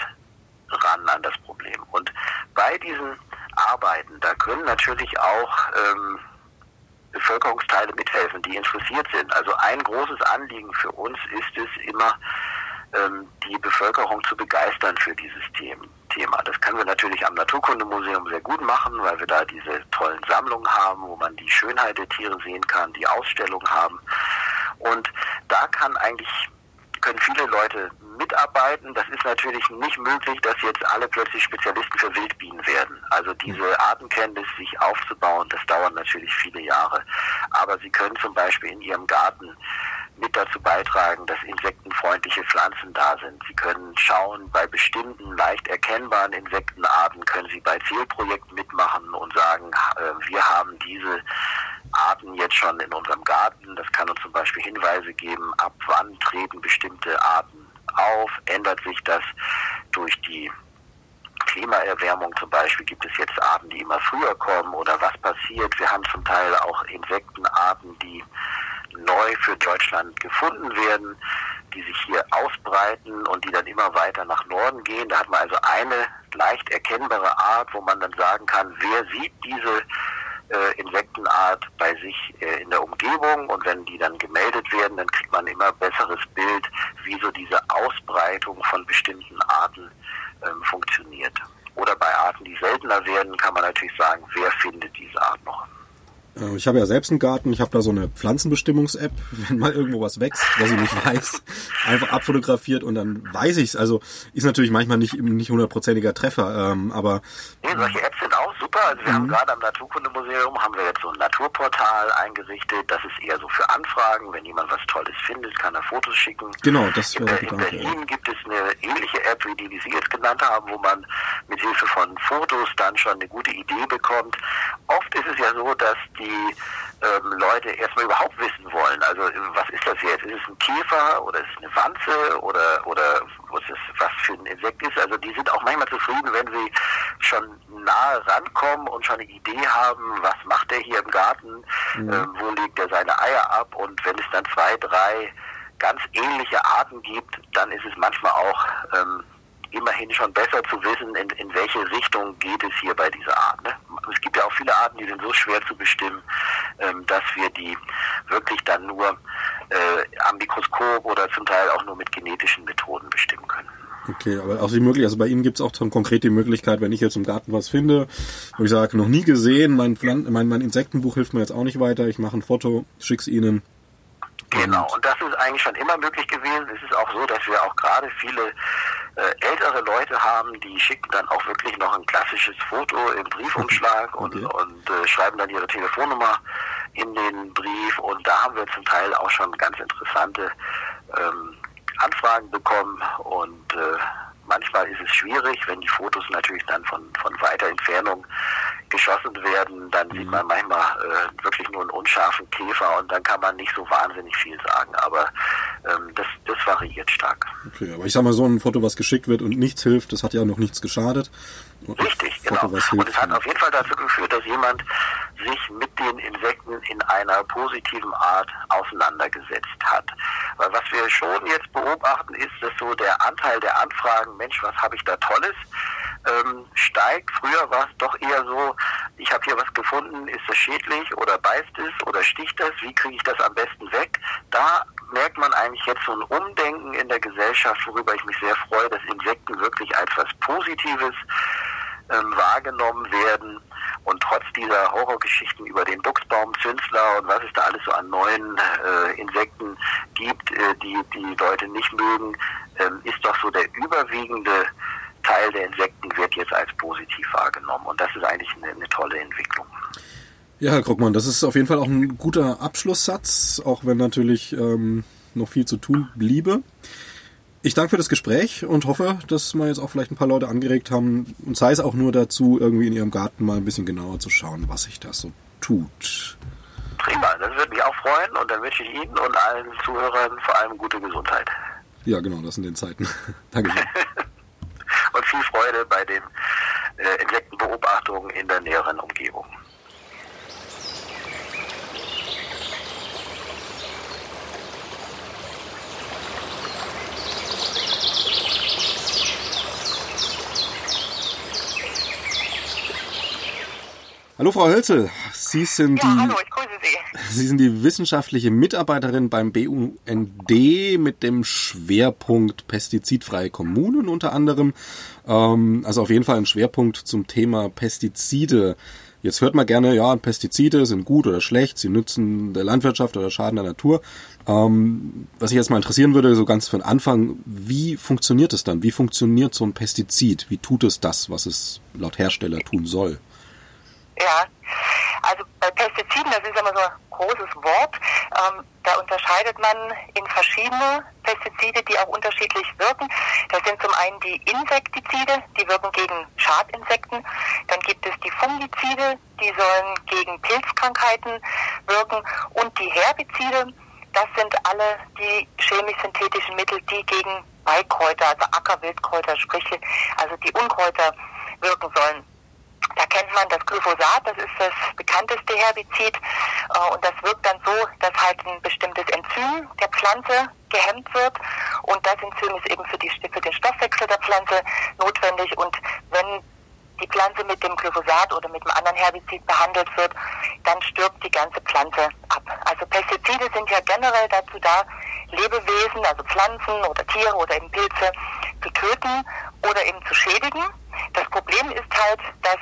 ran an das Problem. Und bei diesen Arbeiten, da können natürlich auch ähm, Bevölkerungsteile mithelfen, die interessiert sind. Also ein großes Anliegen für uns ist es immer, ähm, die Bevölkerung zu begeistern für dieses Thema. Das können wir natürlich am Naturkundemuseum sehr gut machen, weil wir da diese tollen Sammlungen haben, wo man die Schönheit der Tiere sehen kann, die Ausstellungen haben. Und da kann eigentlich, können viele Leute mitarbeiten. Das ist natürlich nicht möglich, dass jetzt alle plötzlich Spezialisten für Wildbienen werden. Also diese Artenkenntnis sich aufzubauen, das dauert natürlich viele Jahre. Aber sie können zum Beispiel in ihrem Garten mit dazu beitragen, dass insektenfreundliche Pflanzen da sind. Sie können schauen, bei bestimmten leicht erkennbaren Insektenarten können sie bei Zählprojekten mitmachen und sagen, äh, wir haben diese Arten jetzt schon in unserem Garten. Das kann uns zum Beispiel Hinweise geben, ab wann treten bestimmte Arten auf, ändert sich das durch die Klimaerwärmung zum Beispiel, gibt es jetzt Arten, die immer früher kommen, oder was passiert? Wir haben zum Teil auch Insektenarten, die neu für Deutschland gefunden werden, die sich hier ausbreiten und die dann immer weiter nach Norden gehen. Da hat man also eine leicht erkennbare Art, wo man dann sagen kann, wer sieht diese äh, Insektenart bei sich äh, in der Umgebung, und wenn die dann gemeldet werden, dann kriegt man immer besseres Bild, wie so diese Ausbreitung von bestimmten Arten ähm, funktioniert. Oder bei Arten, die seltener werden, kann man natürlich sagen, wer findet diese Art noch. Ich habe ja selbst einen Garten, ich habe da so eine Pflanzenbestimmungs-App, wenn mal irgendwo was wächst, was ich nicht weiß, einfach abfotografiert und dann weiß ich's. Also ist natürlich manchmal nicht nicht hundertprozentiger Treffer, ähm, aber... Nee, solche Apps sind auch super. Also wir mhm. haben gerade am Naturkundemuseum haben wir jetzt so ein Naturportal eingerichtet. Das ist eher so für Anfragen. Wenn jemand was Tolles findet, kann er Fotos schicken. Genau, das wäre In, in Berlin ja. gibt es eine ähnliche App, wie die, die Sie jetzt genannt haben, wo man mit Hilfe von Fotos dann schon eine gute Idee bekommt. Oft ist es ja so, dass die ähm, Leute erstmal überhaupt wissen wollen. Also was ist das jetzt? Ist es ein Käfer oder ist es eine Wanze oder oder was, ist, was für ein Insekt ist? Also die sind auch manchmal zufrieden, wenn sie schon nahe rankommen und schon eine Idee haben, was macht der hier im Garten, mhm. ähm, wo legt er seine Eier ab, und wenn es dann zwei, drei ganz ähnliche Arten gibt, dann ist es manchmal auch ähm, immerhin schon besser zu wissen, in, in welche Richtung geht es hier bei dieser Art. Ne? Es gibt ja auch viele Arten, die sind so schwer zu bestimmen, ähm, dass wir die wirklich dann nur äh, am Mikroskop oder zum Teil auch nur mit genetischen Methoden bestimmen können. Okay, aber auch die Möglichkeit, also bei Ihnen gibt es auch konkret die Möglichkeit, wenn ich jetzt im Garten was finde, wo ich sage, noch nie gesehen, mein, Pflan- mein, mein Insektenbuch hilft mir jetzt auch nicht weiter, ich mache ein Foto, schick's Ihnen. Genau, und das ist eigentlich schon immer möglich gewesen. Es ist auch so, dass wir auch gerade viele äh, ältere Leute haben, die schicken dann auch wirklich noch ein klassisches Foto im Briefumschlag okay. und, und äh, schreiben dann ihre Telefonnummer in den Brief, und da haben wir zum Teil auch schon ganz interessante ähm, Anfragen bekommen, und äh, manchmal ist es schwierig, wenn die Fotos natürlich dann von, von weiter Entfernung geschossen werden, dann mhm. sieht man manchmal äh, wirklich nur einen unscharfen Käfer, und dann kann man nicht so wahnsinnig viel sagen, aber ähm, das, das variiert stark. Okay, aber ich sag mal, so ein Foto, was geschickt wird und nichts hilft, das hat ja noch nichts geschadet. Und Richtig, Foto, genau. Und es hat auf jeden Fall dazu geführt, dass jemand sich mit den Insekten in einer positiven Art auseinandergesetzt hat. Weil was wir schon jetzt beobachten, ist, dass so der Anteil der Anfragen, Mensch, was habe ich da Tolles, ähm, steigt. Früher war es doch eher so, ich habe hier was gefunden, ist das schädlich oder beißt es oder sticht das, wie kriege ich das am besten weg? Da merkt man eigentlich jetzt so ein Umdenken in der Gesellschaft, worüber ich mich sehr freue, dass Insekten wirklich als was Positives ähm, wahrgenommen werden, und trotz dieser Horrorgeschichten über den Buchsbaumzünsler und was es da alles so an neuen äh, Insekten gibt, äh, die die Leute nicht mögen, ähm, ist doch so der überwiegende Teil der Insekten wird jetzt als positiv wahrgenommen, und das ist eigentlich eine, eine tolle Entwicklung. Ja, Herr Krogmann, das ist auf jeden Fall auch ein guter Abschlusssatz, auch wenn natürlich ähm, noch viel zu tun bliebe. Ich danke für das Gespräch und hoffe, dass wir jetzt auch vielleicht ein paar Leute angeregt haben, und sei es auch nur dazu, irgendwie in ihrem Garten mal ein bisschen genauer zu schauen, was sich da so tut. Prima, das würde mich auch freuen, und dann wünsche ich Ihnen und allen Zuhörern vor allem gute Gesundheit. Ja, genau, das in den Zeiten. Dankeschön. Und viel Freude bei den äh, Insektenbeobachtungen in der näheren Umgebung. Hallo Frau Hölzel, Sie sind, ja, die, hallo, ich grüße Sie. Sie sind die wissenschaftliche Mitarbeiterin beim B U N D mit dem Schwerpunkt pestizidfreie Kommunen unter anderem. Ähm, also auf jeden Fall ein Schwerpunkt zum Thema Pestizide. Jetzt hört man gerne, ja, Pestizide sind gut oder schlecht, sie nützen der Landwirtschaft oder schaden der Natur. Ähm, was ich jetzt mal interessieren würde, so ganz von Anfang, wie funktioniert es dann? Wie funktioniert so ein Pestizid? Wie tut es das, was es laut Hersteller tun soll? Ja, also bei Pestiziden, das ist immer so ein großes Wort, ähm, da unterscheidet man in verschiedene Pestizide, die auch unterschiedlich wirken. Das sind zum einen die Insektizide, die wirken gegen Schadinsekten. Dann gibt es die Fungizide, die sollen gegen Pilzkrankheiten wirken. Und die Herbizide, das sind alle die chemisch-synthetischen Mittel, die gegen Beikräuter, also Ackerwildkräuter, sprich also die Unkräuter wirken sollen. Da kennt man das Glyphosat, das ist das bekannteste Herbizid, äh, und das wirkt dann so, dass halt ein bestimmtes Enzym der Pflanze gehemmt wird, und das Enzym ist eben für, die, für den Stoffwechsel der Pflanze notwendig, und wenn die Pflanze mit dem Glyphosat oder mit einem anderen Herbizid behandelt wird, dann stirbt die ganze Pflanze ab. Also Pestizide sind ja generell dazu da, Lebewesen, also Pflanzen oder Tiere oder eben Pilze, zu töten oder eben zu schädigen. Das Problem ist halt, dass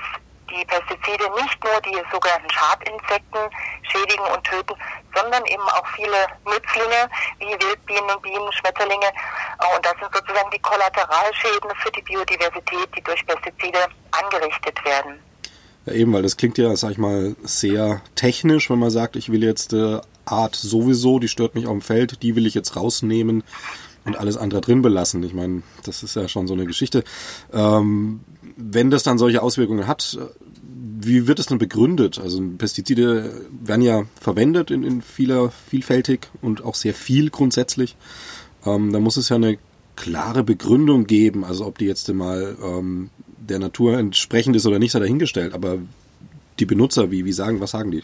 die Pestizide nicht nur die sogenannten Schadinsekten schädigen und töten, sondern eben auch viele Nützlinge wie Wildbienen, Bienen, Schmetterlinge. Und das sind sozusagen die Kollateralschäden für die Biodiversität, die durch Pestizide angerichtet werden. Ja, eben, weil das klingt ja, sag ich mal, sehr technisch, wenn man sagt, ich will jetzt äh, Art sowieso, die stört mich auf dem Feld, die will ich jetzt rausnehmen und alles andere drin belassen. Ich meine, das ist ja schon so eine Geschichte. Ähm, wenn das dann solche Auswirkungen hat, wie wird es denn begründet? Also Pestizide werden ja verwendet in, in vieler, vielfältig und auch sehr viel grundsätzlich. Ähm, da muss es ja eine klare Begründung geben, also ob die jetzt mal ähm, der Natur entsprechend ist oder nicht, sei dahingestellt. Aber die Benutzer, wie, wie sagen, was sagen die?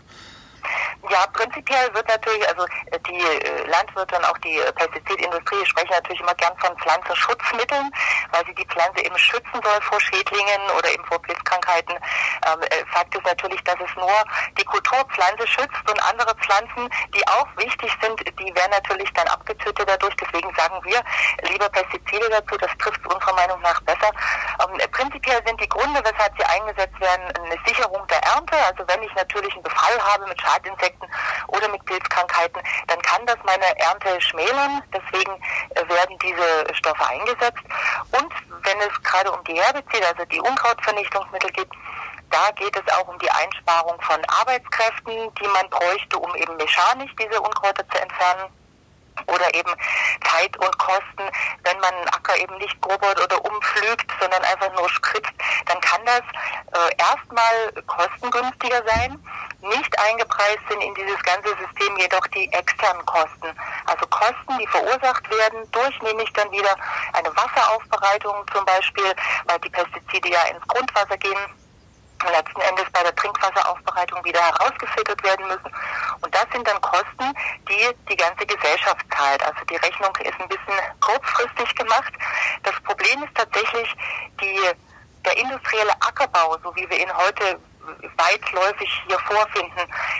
Ja, prinzipiell wird natürlich, also die Landwirte und auch die Pestizidindustrie sprechen natürlich immer gern von Pflanzenschutzmitteln, weil sie die Pflanze eben schützen soll vor Schädlingen oder eben vor Pilzkrankheiten. Ähm, Fakt ist natürlich, dass es nur die Kulturpflanze schützt und andere Pflanzen, die auch wichtig sind, die werden natürlich dann abgetötet dadurch. Deswegen sagen wir lieber Pestizide dazu, das trifft unserer Meinung nach besser. Ähm, prinzipiell sind die Gründe, weshalb sie eingesetzt werden, eine Sicherung der Ernte. Also wenn ich natürlich einen Befall habe mit Schadinsekten oder mit Pilzkrankheiten, dann kann das meine Ernte schmälern. Deswegen werden diese Stoffe eingesetzt. Und wenn es gerade um die Herbizide, also die Unkrautvernichtungsmittel geht, da geht es auch um die Einsparung von Arbeitskräften, die man bräuchte, um eben mechanisch diese Unkräuter zu entfernen. Oder eben Zeit und Kosten, wenn man einen Acker eben nicht grubbert oder umpflügt, sondern einfach nur spritzt, dann kann das äh, erstmal kostengünstiger sein. Nicht eingepreist sind in dieses ganze System jedoch die externen Kosten. Also Kosten, die verursacht werden durch nämlich dann wieder eine Wasseraufbereitung zum Beispiel, weil die Pestizide ja ins Grundwasser gehen. Letzten Endes bei der Trinkwasseraufbereitung wieder herausgefiltert werden müssen. Und das sind dann Kosten, die die ganze Gesellschaft zahlt. Also die Rechnung ist ein bisschen kurzfristig gemacht. Das Problem ist tatsächlich die, der industrielle Ackerbau, so wie wir ihn heute weitläufig hier vorfinden,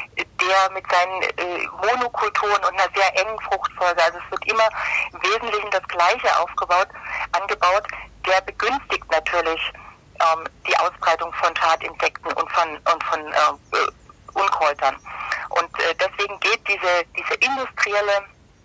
der mit seinen äh, Monokulturen und einer sehr engen Fruchtfolge, also es wird immer im Wesentlichen das Gleiche aufgebaut, angebaut, der begünstigt natürlich die Ausbreitung von Schadinsekten und von und von äh, Unkräutern. Und äh, deswegen geht diese diese industrielle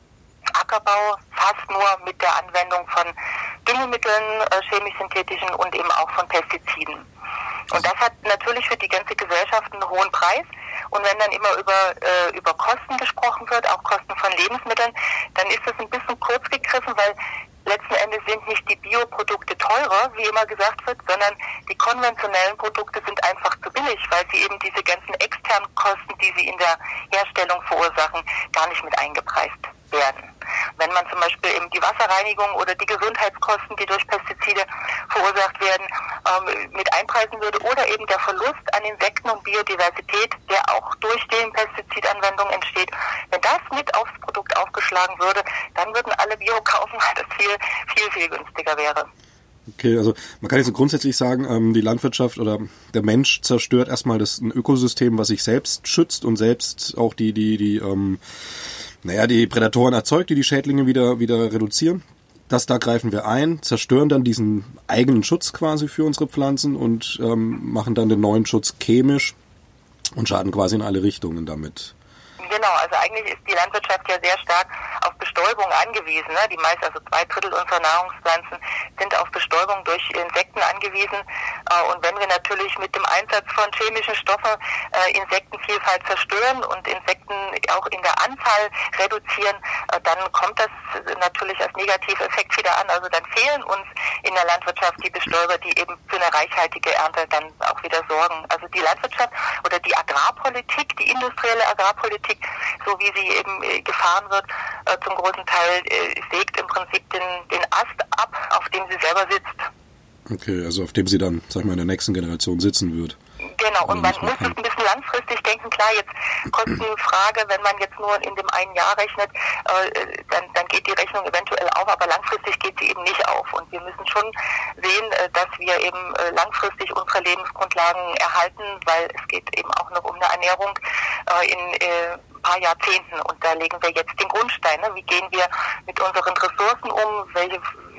Ackerbau fast nur mit der Anwendung von Düngemitteln, äh, chemisch-synthetischen und eben auch von Pestiziden. Und das hat natürlich für die ganze Gesellschaft einen hohen Preis. Und wenn dann immer über äh, über Kosten gesprochen wird, auch Kosten von Lebensmitteln, dann ist das ein bisschen kurz gegriffen, weil letzten Endes sind nicht die Bioprodukte teurer, wie immer gesagt wird, sondern die konventionellen Produkte sind einfach zu billig, weil sie eben diese ganzen externen Kosten, die sie in der Herstellung verursachen, gar nicht mit eingepreist werden. Wenn man zum Beispiel eben die Wasserreinigung oder die Gesundheitskosten, die durch Pestizide verursacht werden, ähm, mit einpreisen würde oder eben der Verlust an Insekten und Biodiversität, der auch durch die Pestizidanwendung entsteht, wenn das mit aufs Produkt aufgeschlagen würde, dann würden alle Bio kaufen, weil das viel, viel, viel günstiger wäre. Okay, also man kann jetzt so grundsätzlich sagen, ähm, die Landwirtschaft oder der Mensch zerstört erstmal das ein Ökosystem, was sich selbst schützt und selbst auch die, die, die, ähm, naja, die Prädatoren erzeugt, die die Schädlinge wieder, wieder reduzieren. Das, da greifen wir ein, zerstören dann diesen eigenen Schutz quasi für unsere Pflanzen und ähm, machen dann den neuen Schutz chemisch und schaden quasi in alle Richtungen damit. Genau, also eigentlich ist die Landwirtschaft ja sehr stark auf Bestäubung angewiesen. Ne? Die meisten, also zwei Drittel unserer Nahrungspflanzen sind auf Bestäubung durch Insekten angewiesen. Äh, und wenn wir natürlich mit dem Einsatz von chemischen Stoffen äh, Insektenvielfalt zerstören und Insekten auch in der Anzahl reduzieren, äh, dann kommt das natürlich als Negativeffekt wieder an. Also dann fehlen uns in der Landwirtschaft die Bestäuber, die eben für eine reichhaltige Ernte dann auch wieder sorgen. Also die Landwirtschaft oder die Agrarpolitik, die industrielle Agrarpolitik, so wie sie eben äh, gefahren wird, äh, zum großen Teil äh, sägt im Prinzip den, den Ast ab, auf dem sie selber sitzt. Okay, also auf dem sie dann, sag ich mal, in der nächsten Generation sitzen wird. Genau, und man muss es ein bisschen langfristig denken. Klar, jetzt Kostenfrage, wenn man jetzt nur in dem einen Jahr rechnet, äh, dann, dann geht die Rechnung eventuell auf, aber langfristig geht sie eben nicht auf. Und wir müssen schon sehen, äh, dass wir eben äh, langfristig unsere Lebensgrundlagen erhalten, weil es geht eben auch noch um eine Ernährung äh, in äh, ein paar Jahrzehnten. Und da legen wir jetzt den Grundstein. Ne? Wie gehen wir mit unseren Ressourcen um? Welche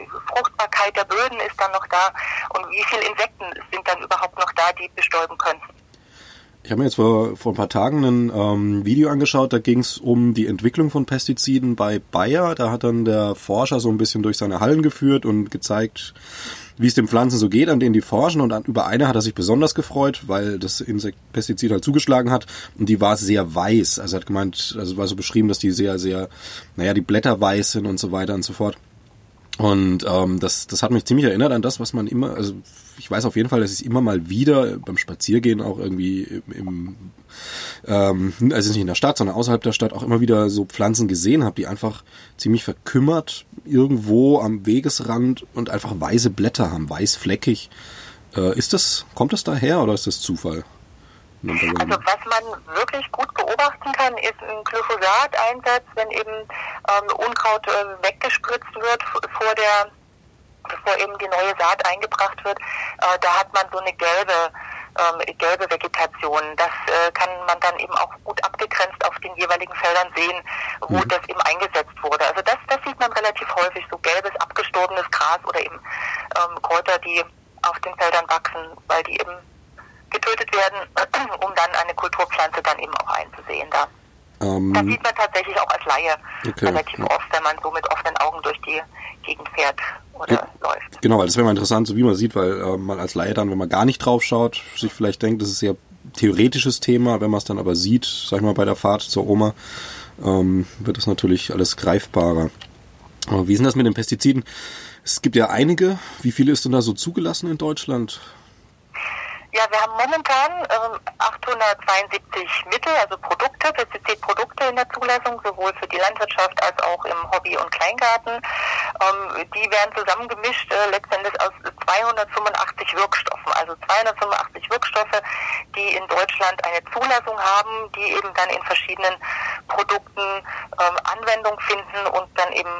die Fruchtbarkeit der Böden ist dann noch da und wie viele Insekten sind dann überhaupt noch da, die bestäuben könnten. Ich habe mir jetzt vor, vor ein paar Tagen ein ähm, Video angeschaut, da ging es um die Entwicklung von Pestiziden bei Bayer. Da hat dann der Forscher so ein bisschen durch seine Hallen geführt und gezeigt, wie es den Pflanzen so geht, an denen die forschen. Und an, über eine hat er sich besonders gefreut, weil das Insekt Pestizid halt zugeschlagen hat. Und die war sehr weiß. Also er hat gemeint, also war so beschrieben, dass die sehr, sehr, naja, die Blätter weiß sind und so weiter und so fort. Und ähm, das, das hat mich ziemlich erinnert an das, was man immer, also ich weiß auf jeden Fall, dass ich immer mal wieder beim Spaziergehen auch irgendwie im, im ähm, also nicht in der Stadt, sondern außerhalb der Stadt auch immer wieder so Pflanzen gesehen habe, die einfach ziemlich verkümmert irgendwo am Wegesrand und einfach weiße Blätter haben, weißfleckig. Äh, ist das, kommt das daher oder ist das Zufall? Also was man wirklich gut beobachten kann, ist ein Glyphosat-Einsatz, wenn eben ähm, Unkraut äh, weggespritzt wird vor der, bevor eben die neue Saat eingebracht wird. Äh, da hat man so eine gelbe, ähm, gelbe Vegetation. Das äh, kann man dann eben auch gut abgegrenzt auf den jeweiligen Feldern sehen, wo mhm. das eben eingesetzt wurde. Also das, das sieht man relativ häufig, so gelbes, abgestorbenes Gras oder eben ähm, Kräuter, die auf den Feldern wachsen, weil die eben getötet werden, um dann eine Kulturpflanze dann eben auch einzusehen da. Ähm, das sieht man tatsächlich auch als Laie okay. relativ ja. oft, wenn man so mit offenen Augen durch die Gegend fährt oder ja. läuft. Genau, weil das wäre mal interessant, so wie man sieht, weil äh, man als Laie dann, wenn man gar nicht drauf schaut, sich vielleicht denkt, das ist ein sehr theoretisches Thema, wenn man es dann aber sieht, sag ich mal, bei der Fahrt zur Oma, ähm, wird das natürlich alles greifbarer. Aber wie ist denn das mit den Pestiziden? Es gibt ja einige. Wie viele ist denn da so zugelassen in Deutschland? Ja, wir haben momentan ähm, achthundertzweiundsiebzig Mittel, also Produkte, Pestizidprodukte in der Zulassung, sowohl für die Landwirtschaft als auch im Hobby- und Kleingarten. Ähm, die werden zusammengemischt äh, letztendlich aus zweihundertfünfundachtzig Wirkstoffen, also zweihundertfünfundachtzig Wirkstoffe, die in Deutschland eine Zulassung haben, die eben dann in verschiedenen Produkten ähm, Anwendung finden und dann eben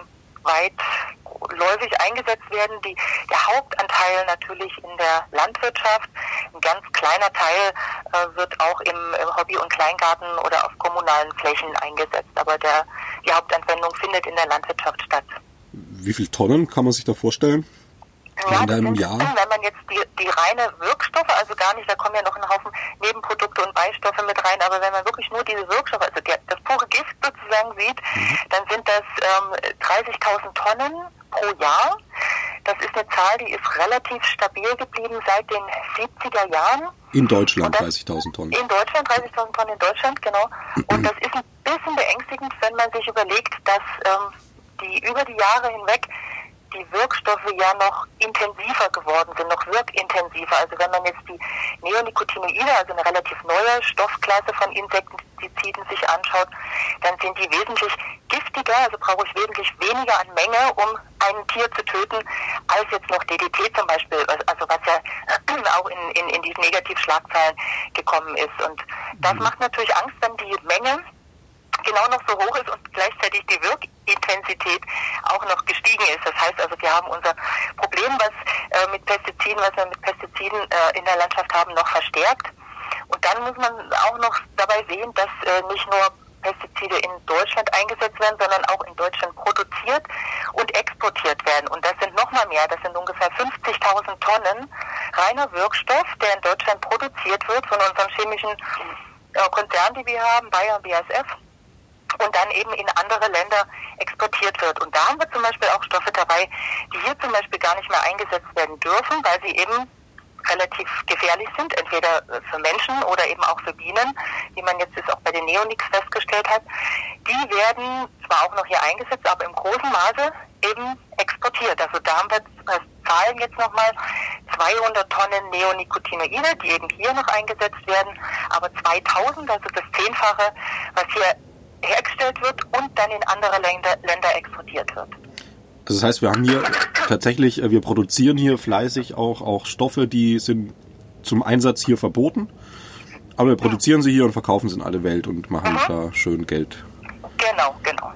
weitläufig eingesetzt werden. Die, der Hauptanteil natürlich in der Landwirtschaft, ein ganz kleiner Teil äh, wird auch im, im Hobby- und Kleingarten oder auf kommunalen Flächen eingesetzt, aber der, die Hauptanwendung findet in der Landwirtschaft statt. Wie viele Tonnen kann man sich da vorstellen? Ja, das sind, Jahr? Wenn man jetzt die, die reine Wirkstoffe, also gar nicht, da kommen ja noch ein Haufen Nebenprodukte und Beistoffe mit rein, aber wenn man wirklich nur diese Wirkstoffe, also die, das pure Gift sozusagen sieht, mhm. dann sind das ähm, dreißigtausend Tonnen pro Jahr. Das ist eine Zahl, die ist relativ stabil geblieben seit den siebziger Jahren. In Deutschland dreißigtausend Tonnen. In Deutschland, dreißigtausend Tonnen in Deutschland, genau. Und das ist ein bisschen beängstigend, wenn man sich überlegt, dass ähm, die über die Jahre hinweg die Wirkstoffe ja noch intensiver geworden sind, noch wirkintensiver. Also wenn man jetzt die Neonicotinoide, also eine relativ neue Stoffklasse von Insektiziden sich anschaut, dann sind die wesentlich giftiger, also brauche ich wesentlich weniger an Menge, um ein Tier zu töten, als jetzt noch D D T zum Beispiel, also was ja auch in, in, in diese Negativschlagzeilen gekommen ist. Und das macht natürlich Angst, wenn die Menge genau noch so hoch ist und gleichzeitig die Wirkintensität auch noch gestiegen ist. Das heißt also, wir haben unser Problem, was äh, mit Pestiziden, was wir mit Pestiziden äh, in der Landschaft haben, noch verstärkt. Und dann muss man auch noch dabei sehen, dass äh, nicht nur Pestizide in Deutschland eingesetzt werden, sondern auch in Deutschland produziert und exportiert werden. Und das sind noch mal mehr, das sind ungefähr fünfzigtausend Tonnen reiner Wirkstoff, der in Deutschland produziert wird von unserem chemischen äh, Konzern, die wir haben, Bayer und B A S F. Und dann eben in andere Länder exportiert wird. Und da haben wir zum Beispiel auch Stoffe dabei, die hier zum Beispiel gar nicht mehr eingesetzt werden dürfen, weil sie eben relativ gefährlich sind, entweder für Menschen oder eben auch für Bienen, wie man jetzt auch bei den Neonics festgestellt hat. Die werden zwar auch noch hier eingesetzt, aber im großen Maße eben exportiert. Also da haben wir Zahlen jetzt nochmal zweihundert Tonnen Neonicotinoide, die eben hier noch eingesetzt werden, aber zweitausend, also das Zehnfache, was hier hergestellt wird und dann in andere Länder, Länder exportiert wird. Also das heißt, wir haben hier tatsächlich, wir produzieren hier fleißig auch, auch Stoffe, die sind zum Einsatz hier verboten, aber wir produzieren sie hier und verkaufen sie in alle Welt und machen mhm. da schön Geld. Genau, genau.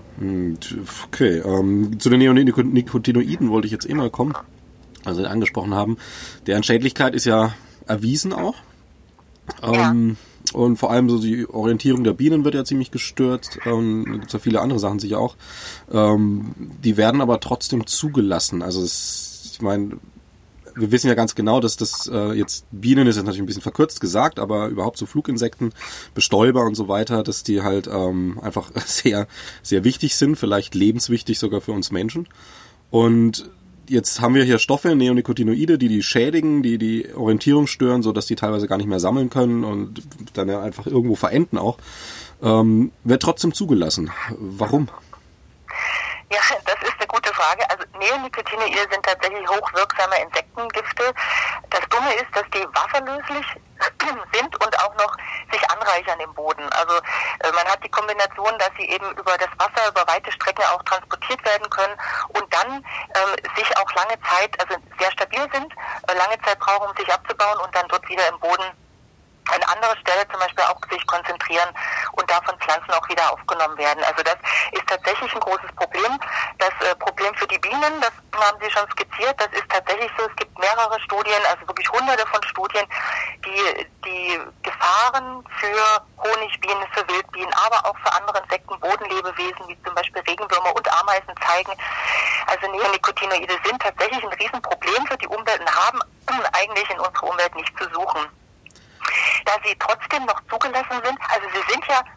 Okay, ähm, zu den Neonicotinoiden wollte ich jetzt eh mal kommen, also Sie angesprochen haben. Deren Schädlichkeit ist ja erwiesen auch. Ähm, ja. Und vor allem so die Orientierung der Bienen wird ja ziemlich gestört. Ähm, da gibt es ja viele andere Sachen sicher auch. Ähm, die werden aber trotzdem zugelassen. Also es, ich meine, wir wissen ja ganz genau, dass das äh, jetzt Bienen ist jetzt natürlich ein bisschen verkürzt gesagt, aber überhaupt so Fluginsekten, Bestäuber und so weiter, dass die halt ähm, einfach sehr, sehr wichtig sind, vielleicht lebenswichtig sogar für uns Menschen. Und jetzt haben wir hier Stoffe, Neonicotinoide, die die schädigen, die die Orientierung stören, so dass die teilweise gar nicht mehr sammeln können und dann ja einfach irgendwo verenden auch. Ähm, wird trotzdem zugelassen. Warum? Ja, das ist eine gute Frage. Also Neonicotinoide sind tatsächlich hochwirksame Insektengifte. Das Dumme ist, dass die wasserlöslich sind und auch noch sich anreichern im Boden. Also äh, man hat die Kombination, dass sie eben über das Wasser über weite Strecken auch transportiert werden können und dann ähm, sich auch lange Zeit, also sehr stabil sind, äh, lange Zeit brauchen, um sich abzubauen und dann dort wieder im Boden an anderer Stelle zum Beispiel auch sich konzentrieren und davon Pflanzen auch wieder aufgenommen werden. Also das ist tatsächlich ein großes Problem. Das äh, Problem für die Bienen, das haben Sie schon skizziert, das ist tatsächlich so. Es gibt mehrere Studien, also wirklich hunderte von Studien, die die Gefahren für Honigbienen, für Wildbienen, aber auch für andere Insekten, Bodenlebewesen, wie zum Beispiel Regenwürmer und Ameisen zeigen. Also Neonicotinoide sind tatsächlich ein Riesenproblem für die Umwelt und haben eigentlich in unserer Umwelt nicht zu suchen. Da sie trotzdem noch zugelassen sind, also sie sind ja,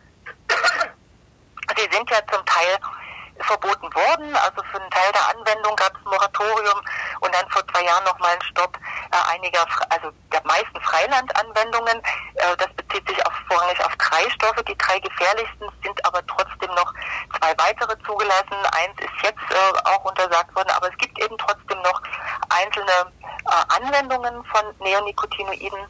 sie sind ja zum Teil verboten worden, also für einen Teil der Anwendung gab es ein Moratorium und dann vor zwei Jahren nochmal einen Stopp äh, einiger, also der meisten Freilandanwendungen. Äh, das bezieht sich auf, vorrangig auf drei Stoffe, die drei gefährlichsten sind aber trotzdem noch zwei weitere zugelassen. Eins ist jetzt äh, auch untersagt worden, aber es gibt eben trotzdem noch einzelne äh, Anwendungen von Neonicotinoiden.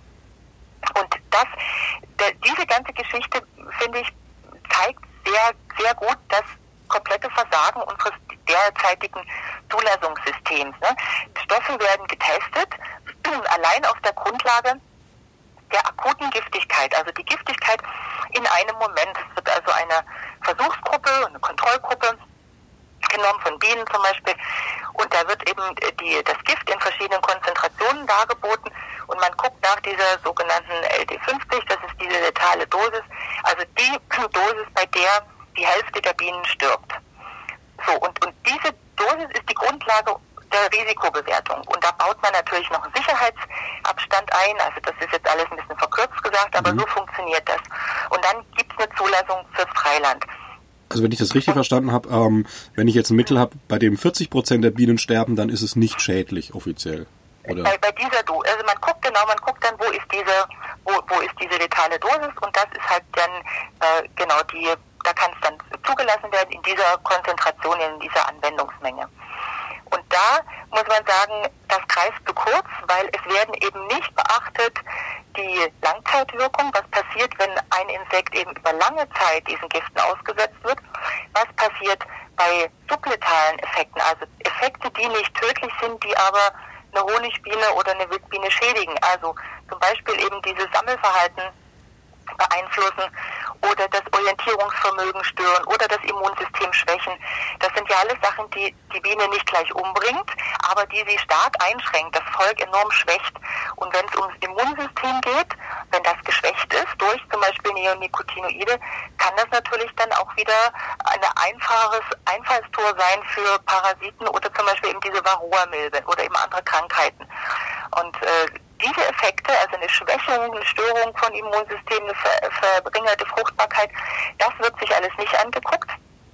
Und das, der, diese ganze Geschichte, finde ich, zeigt sehr, sehr gut das komplette Versagen unseres derzeitigen Zulassungssystems. Ne? Stoffe werden getestet, allein auf der Grundlage der akuten Giftigkeit, also die Giftigkeit in einem Moment. Es wird also eine Versuchsgruppe, eine Kontrollgruppe genommen von Bienen zum Beispiel und da wird eben die, das Gift in verschiedenen Konzentrationen dargeboten und man guckt nach dieser sogenannten L D fünfzig, das ist diese letale Dosis, also die Dosis, bei der die Hälfte der Bienen stirbt. So, und, und diese Dosis ist die Grundlage der Risikobewertung und da baut man natürlich noch einen Sicherheitsabstand ein, also das ist jetzt alles ein bisschen verkürzt gesagt, aber mhm. so funktioniert das. Und dann gibt es eine Zulassung fürs Freiland. Also wenn ich das richtig verstanden habe, ähm, wenn ich jetzt ein Mittel habe, bei dem vierzig Prozent der Bienen sterben, dann ist es nicht schädlich offiziell, oder? Bei, bei dieser Dosis, also man guckt genau, man guckt dann, wo ist diese, wo, wo ist diese letale Dosis und das ist halt dann äh, genau die, da kann es dann zugelassen werden in dieser Konzentration, in dieser Anwendungsmenge. Und da muss man sagen, das greift zu kurz, weil es werden eben nicht beachtet die Langzeitwirkung, was passiert, wenn ein Insekt eben über lange Zeit diesen Giften ausgesetzt wird, was passiert bei subletalen Effekten, also Effekte, die nicht tödlich sind, die aber eine Honigbiene oder eine Wildbiene schädigen, also zum Beispiel eben dieses Sammelverhalten beeinflussen oder das Orientierungsvermögen stören oder das Immunsystem schwächen. Das sind ja alles Sachen, die die Biene nicht gleich umbringt, aber die sie stark einschränkt, das Volk enorm schwächt. Und wenn es ums Immunsystem geht, wenn das geschwächt ist durch zum Beispiel Neonicotinoide, kann das natürlich dann auch wieder ein einfaches Einfallstor sein für Parasiten oder zum Beispiel eben diese Varroa-Milbe oder eben andere Krankheiten. Und äh, diese Effekte, also eine Schwächung, eine Störung von Immunsystem, eine ver- verringerte Fruchtbarkeit, das wird sich alles nicht angeguckt.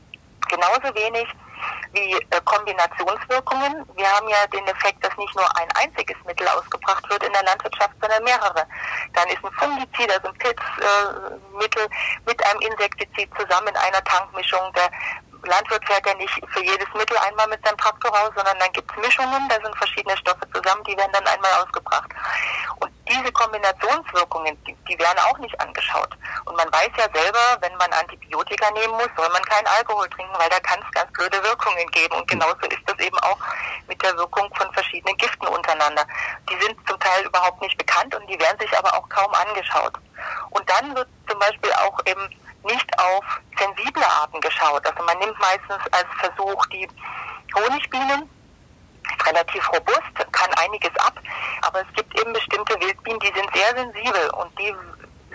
Genauso wenig wie äh, Kombinationswirkungen. Wir haben ja den Effekt, dass nicht nur ein einziges Mittel ausgebracht wird in der Landwirtschaft, sondern mehrere. Dann ist ein Fungizid, also ein Pilzmittel äh, mit einem Insektizid zusammen in einer Tankmischung. Der Landwirt fährt ja nicht für jedes Mittel einmal mit seinem Traktor raus, sondern dann gibt es Mischungen, da sind verschiedene Stoffe zusammen, die werden dann einmal ausgebracht. Und diese Kombinationswirkungen, die, die werden auch nicht angeschaut. Und man weiß ja selber, wenn man Antibiotika nehmen muss, soll man keinen Alkohol trinken, weil da kann es ganz blöde Wirkungen geben. Und genauso ist das eben auch mit der Wirkung von verschiedenen Giften untereinander. Die sind zum Teil überhaupt nicht bekannt und die werden sich aber auch kaum angeschaut. Und dann wird zum Beispiel auch eben nicht auf sensible Arten geschaut. Also man nimmt meistens als Versuch die Honigbienen, ist relativ robust, kann einiges ab, aber es gibt eben bestimmte Wildbienen, die sind sehr sensibel und die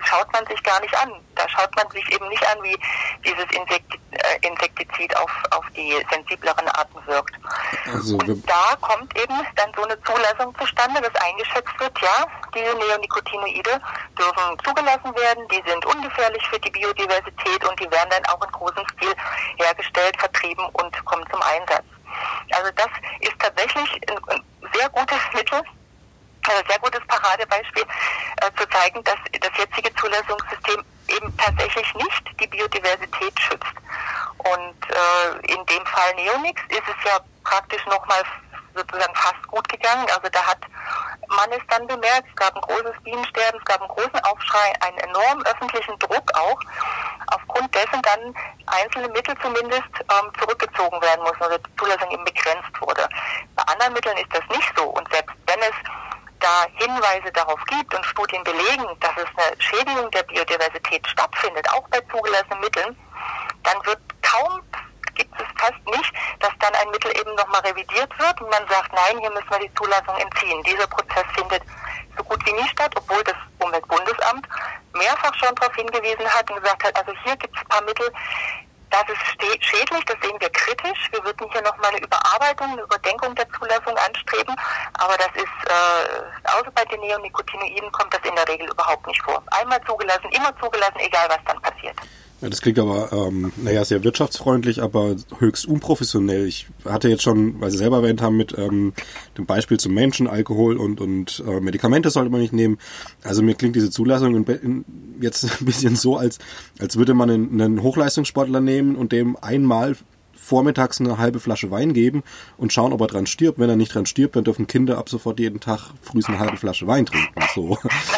schaut man sich gar nicht an. Da schaut man sich eben nicht an, wie dieses Insekti- äh, Insektizid auf, auf die sensibleren Arten wirkt. Also, und da kommt eben dann so eine Zulassung zustande, dass eingeschätzt wird, ja, diese Neonicotinoide dürfen zugelassen werden, die sind ungefährlich für die Biodiversität und die werden dann auch in großem Stil hergestellt, vertrieben und kommen zum Einsatz. Also das ist tatsächlich ein, ein sehr gutes Mittel, ein sehr gutes Paradebeispiel, äh, zu zeigen, dass das jetzige Zulassungssystem eben tatsächlich nicht die Biodiversität schützt. Und äh, in dem Fall Neonics ist es ja praktisch nochmal sozusagen fast gut gegangen. Also da hat man es dann bemerkt, es gab ein großes Bienensterben, es gab einen großen Aufschrei, einen enormen öffentlichen Druck auch, aufgrund dessen dann einzelne Mittel zumindest ähm, zurückgezogen werden mussten, also die Zulassung eben begrenzt wurde. Bei anderen Mitteln ist das nicht so, und selbst wenn es da Hinweise darauf gibt und Studien belegen, dass es eine Schädigung der Biodiversität stattfindet, auch bei zugelassenen Mitteln, dann wird kaum, gibt es fast nicht, dass dann ein Mittel eben nochmal revidiert wird und man sagt, nein, hier müssen wir die Zulassung entziehen. Dieser Prozess findet so gut wie nie statt, obwohl das Umweltbundesamt mehrfach schon darauf hingewiesen hat und gesagt hat, also hier gibt es ein paar Mittel, das ist schädlich, das sehen wir kritisch. Wir würden hier nochmal eine Überarbeitung, eine Überdenkung der Zulassung anstreben. Aber das ist, äh, außer bei den Neonicotinoiden kommt das in der Regel überhaupt nicht vor. Einmal zugelassen, immer zugelassen, egal was dann passiert. Ja, das klingt aber, ähm, naja, sehr wirtschaftsfreundlich, aber höchst unprofessionell. Ich hatte jetzt schon, weil Sie selber erwähnt haben, mit ähm, dem Beispiel zum Menschen, Alkohol und und äh, Medikamente sollte man nicht nehmen. Also mir klingt diese Zulassung in, in, jetzt ein bisschen so, als als würde man einen, einen Hochleistungssportler nehmen und dem einmal vormittags eine halbe Flasche Wein geben und schauen, ob er dran stirbt. Wenn er nicht dran stirbt, dann dürfen Kinder ab sofort jeden Tag früh eine halbe Flasche Wein trinken. So.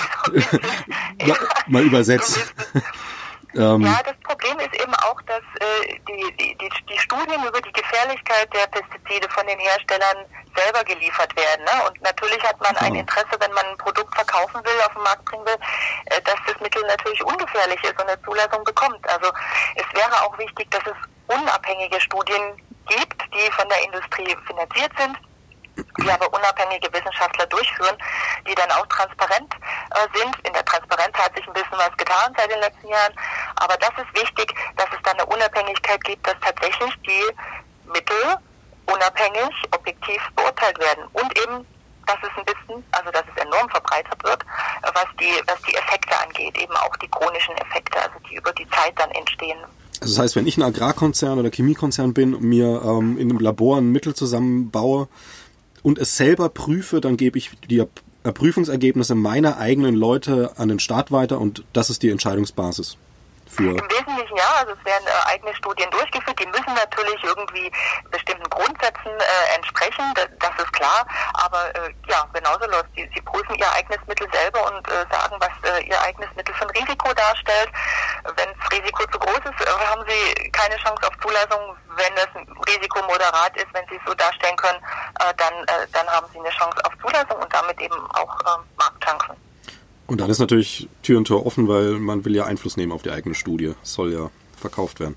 mal, mal übersetzt. Ähm, ja, das Problem ist eben auch, dass äh, die, die, die, die Studien über die Gefährlichkeit der Pestizide von den Herstellern selber geliefert werden. Ne? Und natürlich hat man ein Interesse, wenn man ein Produkt verkaufen will, auf den Markt bringen will, äh, dass das Mittel natürlich ungefährlich ist und eine Zulassung bekommt. Also es wäre auch wichtig, dass es unabhängige Studien gibt, die von der Industrie finanziert sind, die aber unabhängige Wissenschaftler durchführen, die dann auch transparent äh, sind. In der Transparenz hat sich ein bisschen was getan seit den letzten Jahren, aber das ist wichtig, dass es dann eine Unabhängigkeit gibt, dass tatsächlich die Mittel unabhängig, objektiv beurteilt werden und eben, dass es ein bisschen, also dass es enorm verbreitert wird, was die, was die Effekte angeht, eben auch die chronischen Effekte, also die über die Zeit dann entstehen. Also das heißt, wenn ich ein Agrarkonzern oder Chemiekonzern bin und mir ähm, in einem Labor ein Mittel zusammenbaue und es selber prüfe, dann gebe ich die Prüfungsergebnisse meiner eigenen Leute an den Staat weiter und das ist die Entscheidungsbasis. Für Im Wesentlichen ja, also es werden äh, eigene Studien durchgeführt, die müssen natürlich irgendwie bestimmten Grundsätzen äh, entsprechen, das, das ist klar, aber äh, ja, genauso läuft sie. Sie prüfen ihr eigenes Mittel selber und äh, sagen, was äh, ihr eigenes Mittel für ein Risiko darstellt. Wenn das Risiko zu groß ist, äh, haben sie keine Chance auf Zulassung. Wenn das Risiko moderat ist, wenn sie es so darstellen können, äh, dann, äh, dann haben sie eine Chance auf Zulassung und damit eben auch äh, Marktchancen. Und dann ist natürlich Tür und Tor offen, weil man will ja Einfluss nehmen auf die eigene Studie. Es soll ja verkauft werden.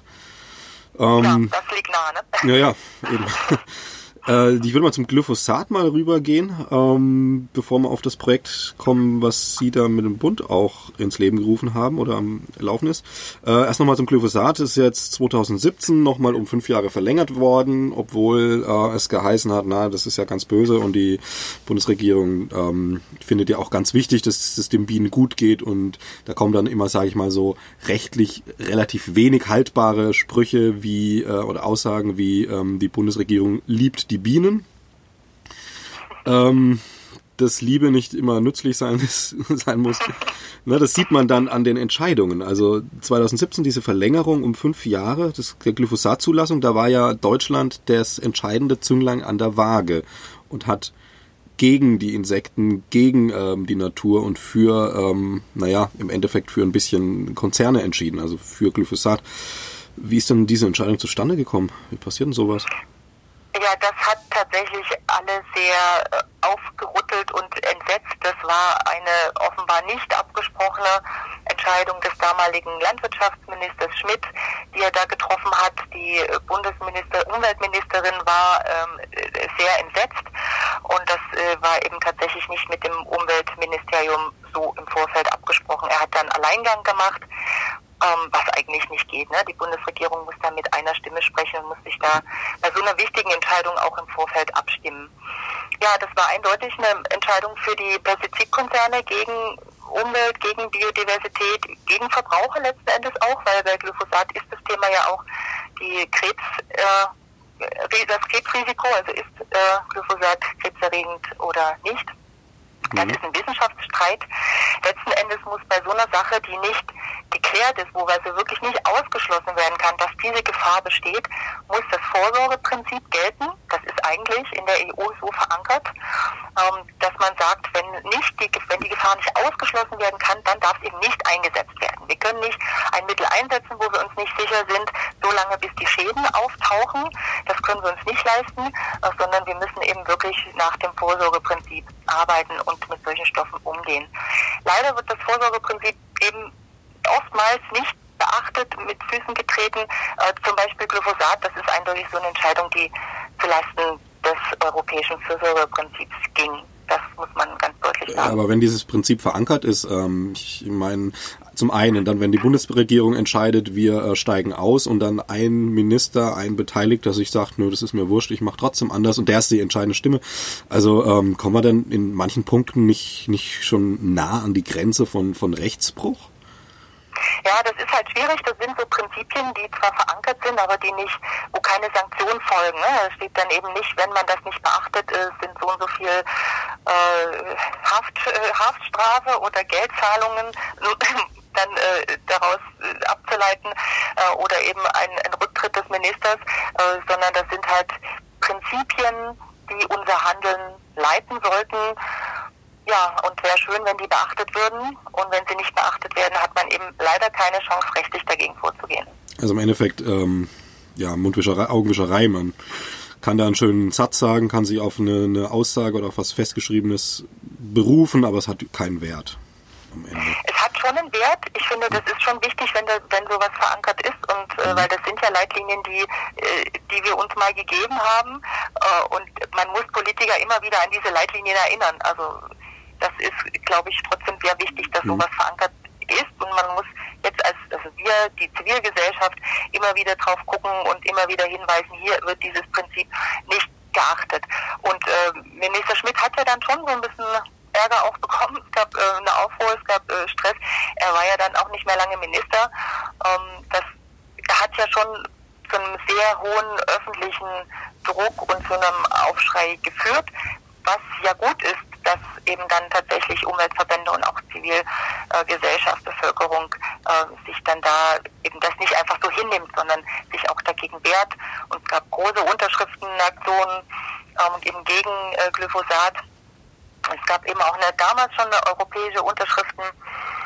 Ähm, ja, das liegt nahe, ne? Ja, ja, eben. äh, ich würde mal zum Glyphosat mal rübergehen, ähm, bevor wir auf das Projekt kommen, was Sie da mit dem Bund auch ins Leben gerufen haben oder am Laufen ist. Äh, erst nochmal zum Glyphosat. Ist jetzt zwanzig siebzehn nochmal um fünf Jahre verlängert worden, obwohl äh, es geheißen hat, na, das ist ja ganz böse und die Bundesregierung ähm, findet ja auch ganz wichtig, dass es den Bienen gut geht und da kommen dann immer, sage ich mal so, rechtlich relativ wenig haltbare Sprüche wie äh, oder Aussagen wie ähm, die Bundesregierung liebt die Bienen. Ähm, dass Liebe nicht immer nützlich sein, sein muss. Ne, das sieht man dann an den Entscheidungen. Also zwanzig siebzehn diese Verlängerung um fünf Jahre das, der Glyphosat-Zulassung, da war ja Deutschland das entscheidende Zünglein an der Waage und hat gegen die Insekten, gegen ähm, die Natur und für, ähm, naja, im Endeffekt für ein bisschen Konzerne entschieden, also für Glyphosat. Wie ist denn diese Entscheidung zustande gekommen? Wie passiert denn sowas? Ja, das hat tatsächlich alle sehr äh, aufgerüttelt und entsetzt. Das war eine offenbar nicht abgesprochene Entscheidung des damaligen Landwirtschaftsministers Schmidt, die er da getroffen hat. Die Bundesminister, Umweltministerin war ähm, sehr entsetzt und das äh, war eben tatsächlich nicht mit dem Umweltministerium so im Vorfeld abgesprochen. besprochen. Er hat dann Alleingang gemacht, ähm, was eigentlich nicht geht. Ne? Die Bundesregierung muss da mit einer Stimme sprechen und muss sich da bei so einer wichtigen Entscheidung auch im Vorfeld abstimmen. Ja, das war eindeutig eine Entscheidung für die Pestizidkonzerne gegen Umwelt, gegen Biodiversität, gegen Verbraucher letzten Endes auch, weil bei Glyphosat ist das Thema ja auch die Krebs, äh, das Krebsrisiko, also ist äh, Glyphosat krebserregend oder nicht. Das ist ein Wissenschaftsstreit. Letzten Endes muss bei so einer Sache, die nicht geklärt ist, wo also wirklich nicht ausgeschlossen werden kann, dass diese Gefahr besteht, muss das Vorsorgeprinzip gelten. Das ist eigentlich in der E U so verankert, ähm, dass man sagt, wenn nicht die, wenn die Gefahr nicht ausgeschlossen werden kann, dann darf es eben nicht eingesetzt werden. Wir können nicht ein Mittel einsetzen, wo wir uns nicht sicher sind, so lange bis die Schäden auftauchen. Das können wir uns nicht leisten, äh, sondern wir müssen eben wirklich nach dem Vorsorgeprinzip arbeiten und mit solchen Stoffen umgehen. Leider wird das Vorsorgeprinzip eben oftmals nicht beachtet, mit Füßen getreten. Äh, zum Beispiel Glyphosat, das ist eindeutig so eine Entscheidung, die zulasten des europäischen Fürsorgeprinzips ging. Das muss man ganz deutlich sagen. Aber wenn dieses Prinzip verankert ist, ähm, ich meine, zum einen, dann wenn die Bundesregierung entscheidet, wir äh, steigen aus und dann ein Minister, ein Beteiligter sich sagt, nö, das ist mir wurscht, ich mache trotzdem anders und der ist die entscheidende Stimme. Also ähm, kommen wir denn in manchen Punkten nicht nicht schon nah an die Grenze von von Rechtsbruch? Ja, das ist halt schwierig. Das sind so Prinzipien, die zwar verankert sind, aber die nicht, wo keine Sanktionen folgen. Ne? Da steht dann eben nicht, wenn man das nicht beachtet, äh, sind so und so viel äh, Haft, äh, Haftstrafe oder Geldzahlungen dann äh, daraus äh, abzuleiten äh, oder eben ein, ein Rücktritt des Ministers, äh, sondern das sind halt Prinzipien, die unser Handeln leiten sollten. Ja, und wäre schön, wenn die beachtet würden. Und wenn sie nicht beachtet werden, hat man eben leider keine Chance, rechtlich dagegen vorzugehen. Also im Endeffekt, ähm, ja, Mundwischerei, Augenwischerei. Man kann da einen schönen Satz sagen, kann sich auf eine, eine Aussage oder auf was Festgeschriebenes berufen, aber es hat keinen Wert am Ende. Es hat schon einen Wert. Ich finde, das ist schon wichtig, wenn, da, wenn sowas verankert ist. Und äh, weil das sind ja Leitlinien, die, äh, die wir uns mal gegeben haben. Äh, und man muss Politiker immer wieder an diese Leitlinien erinnern. Also das ist, glaube ich, trotzdem sehr wichtig, dass sowas verankert ist und man muss jetzt als also wir, die Zivilgesellschaft, immer wieder drauf gucken und immer wieder hinweisen, hier wird dieses Prinzip nicht geachtet. Und äh, Minister Schmidt hat ja dann schon so ein bisschen Ärger auch bekommen, es gab äh, eine Aufruhr, es gab äh, Stress, er war ja dann auch nicht mehr lange Minister. Ähm, das hat ja schon zu einem sehr hohen öffentlichen Druck und zu einem Aufschrei geführt, was ja gut ist, dass eben dann tatsächlich Umweltverbände und auch Zivilgesellschaft, äh, Bevölkerung äh, sich dann da eben das nicht einfach so hinnimmt, sondern sich auch dagegen wehrt. Und es gab große Unterschriftenaktionen ähm, eben gegen äh, Glyphosat. Es gab eben auch eine, damals schon eine europäische Unterschriftenaktion.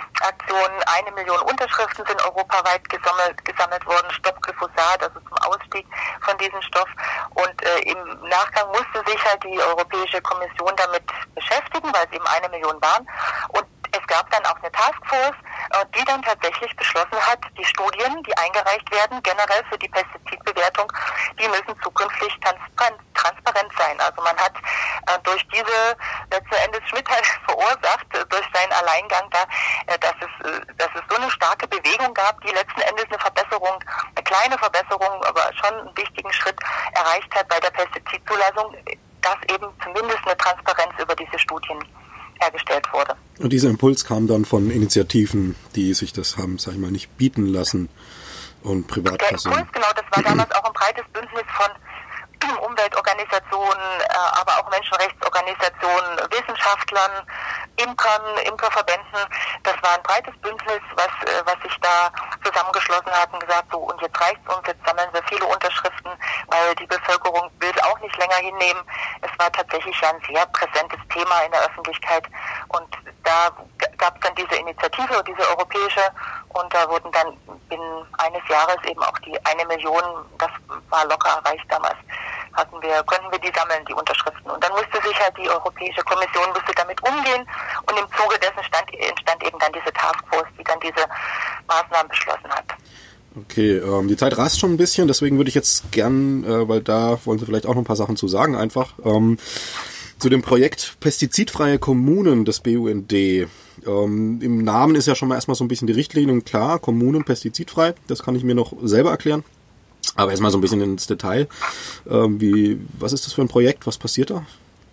Eine Million Unterschriften sind europaweit gesammelt, gesammelt worden. Stopp Glyphosat, also zum Ausstieg von diesem Stoff. Und äh, im Nachgang musste sich halt die Europäische Kommission damit beschäftigen, weil es eben eine Million waren. Und es gab dann auch eine Taskforce, äh, die dann tatsächlich beschlossen hat, die Studien, die eingereicht werden, generell für die Pestizidbewertung, die müssen zukünftig transparent, transparent sein. Also man hat äh, durch diese, letzten Endes Schmidt halt verursacht, äh, durch seinen Alleingang da, äh, dass es, äh, dass es so eine starke Bewegung gab, die letzten Endes eine Verbesserung, eine kleine Verbesserung, aber schon einen wichtigen Schritt erreicht hat bei der Pestizidzulassung, dass eben zumindest eine Transparenz über diese Studien hergestellt wurde. Und dieser Impuls kam dann von Initiativen, die sich das haben, sag ich mal, nicht bieten lassen und Privatpersonen. Der Impuls, genau, das war damals auch ein breites Bündnis von Umweltorganisationen, aber auch Menschenrechtsorganisationen, Wissenschaftlern, Imkern, Imkerverbänden. Das war ein breites Bündnis, was, was sich da zusammengeschlossen hat und gesagt, so, und jetzt reicht's uns, jetzt sammeln wir viele Unterschriften, weil die Bevölkerung will es auch nicht länger hinnehmen. Es war tatsächlich ein sehr präsentes Thema in der Öffentlichkeit und da gab es dann diese Initiative, diese europäische, und da wurden dann binnen eines Jahres eben auch die eine Million, das war locker erreicht damals, hatten wir, konnten wir die sammeln, die Unterschriften. Und dann musste sich halt die Europäische Kommission musste damit umgehen und im Zuge dessen stand, entstand eben dann diese Taskforce, die dann diese Maßnahmen beschlossen hat. Okay, ähm, die Zeit rast schon ein bisschen, deswegen würde ich jetzt gern, äh, weil da wollen Sie vielleicht auch noch ein paar Sachen zu sagen, einfach ähm, zu dem Projekt Pestizidfreie Kommunen des B U N D. Ähm, im Namen ist ja schon mal erstmal so ein bisschen die Richtlinie, klar, Kommunen pestizidfrei, das kann ich mir noch selber erklären. Aber erstmal so ein bisschen ins Detail. Ähm, wie, was ist das für ein Projekt? Was passiert da?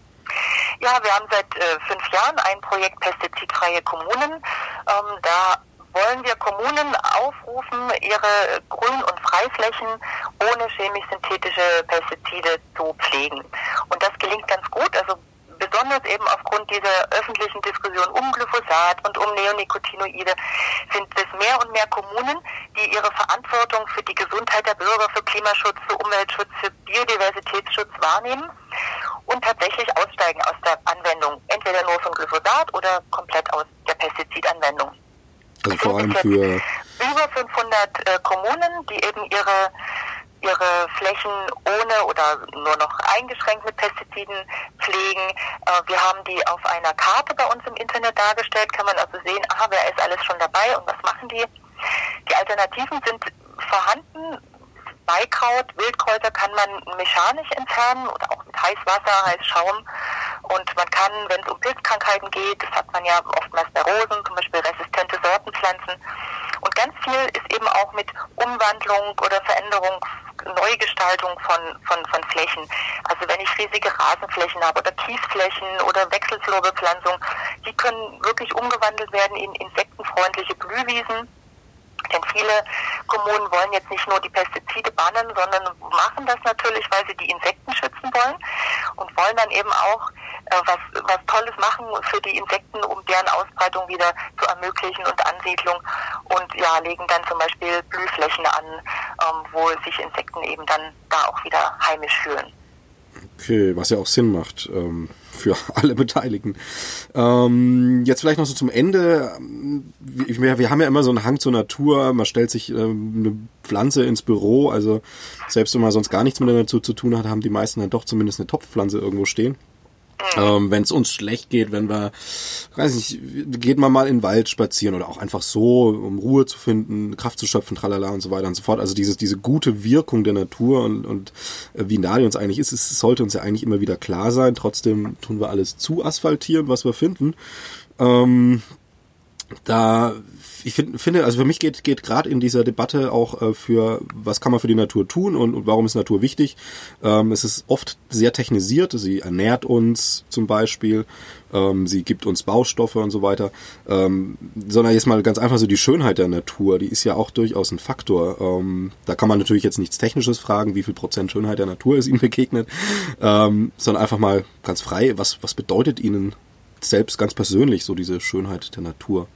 Ja, wir haben seit äh, fünf Jahren ein Projekt Pestizidfreie Kommunen. Ähm, da wollen wir Kommunen aufrufen, ihre Grün- und Freiflächen ohne chemisch-synthetische Pestizide zu pflegen. Und das gelingt ganz gut, also besonders eben aufgrund dieser öffentlichen Diskussion um Glyphosat und um Neonicotinoide sind es mehr und mehr Kommunen, die ihre Verantwortung für die Gesundheit der Bürger, für Klimaschutz, für Umweltschutz, für Biodiversitätsschutz wahrnehmen und tatsächlich aussteigen aus der Anwendung, entweder nur von Glyphosat oder komplett aus der Pestizidanwendung. Also vor allem für über fünfhundert äh, Kommunen, die eben ihre ihre Flächen ohne oder nur noch eingeschränkt mit Pestiziden pflegen. Äh, wir haben die auf einer Karte bei uns im Internet dargestellt, kann man also sehen, aha, wer ist alles schon dabei und was machen die. Die Alternativen sind vorhanden. Beikraut, Wildkräuter kann man mechanisch entfernen oder auch mit Heißwasser, Heißschaum. Und man kann, wenn es um Pilzkrankheiten geht, das hat man ja oftmals bei Rosen, zum Beispiel resistente Sortenpflanzen. Und ganz viel ist eben auch mit Umwandlung oder Veränderung, Neugestaltung von, von, von Flächen. Also wenn ich riesige Rasenflächen habe oder Kiesflächen oder Wechselflurbeepflanzung, die können wirklich umgewandelt werden in insektenfreundliche Blühwiesen. Denn viele Kommunen wollen jetzt nicht nur die Pestizide bannen, sondern machen das natürlich, weil sie die Insekten schützen wollen und wollen dann eben auch äh, was, was Tolles machen für die Insekten, um deren Ausbreitung wieder zu ermöglichen und Ansiedlung und ja, legen dann zum Beispiel Blühflächen an, ähm, wo sich Insekten eben dann da auch wieder heimisch fühlen. Okay, was ja auch Sinn macht ähm, für alle Beteiligten. Ähm, jetzt vielleicht noch so zum Ende. Wir, wir haben ja immer so einen Hang zur Natur. Man stellt sich ähm, eine Pflanze ins Büro. Also selbst wenn man sonst gar nichts mit der Natur zu tun hat, haben die meisten dann doch zumindest eine Topfpflanze irgendwo stehen. Ähm, wenn es uns schlecht geht, wenn wir, weiß nicht, geht man mal in den Wald spazieren oder auch einfach so, um Ruhe zu finden, Kraft zu schöpfen, tralala und so weiter und so fort. Also dieses, diese gute Wirkung der Natur und, und äh, wie nah die uns eigentlich ist, es sollte uns ja eigentlich immer wieder klar sein. Trotzdem tun wir alles zu asphaltieren, was wir finden. Ähm, da ich find, finde, also für mich geht geht gerade in dieser Debatte auch äh, für, was kann man für die Natur tun und, und warum ist Natur wichtig. Ähm, es ist oft sehr technisiert, sie ernährt uns zum Beispiel, ähm, sie gibt uns Baustoffe und so weiter, ähm, sondern jetzt mal ganz einfach so die Schönheit der Natur, die ist ja auch durchaus ein Faktor. Ähm, da kann man natürlich jetzt nichts Technisches fragen, wie viel Prozent Schönheit der Natur ist Ihnen begegnet, ähm, sondern einfach mal ganz frei, was was bedeutet Ihnen selbst ganz persönlich so diese Schönheit der Natur?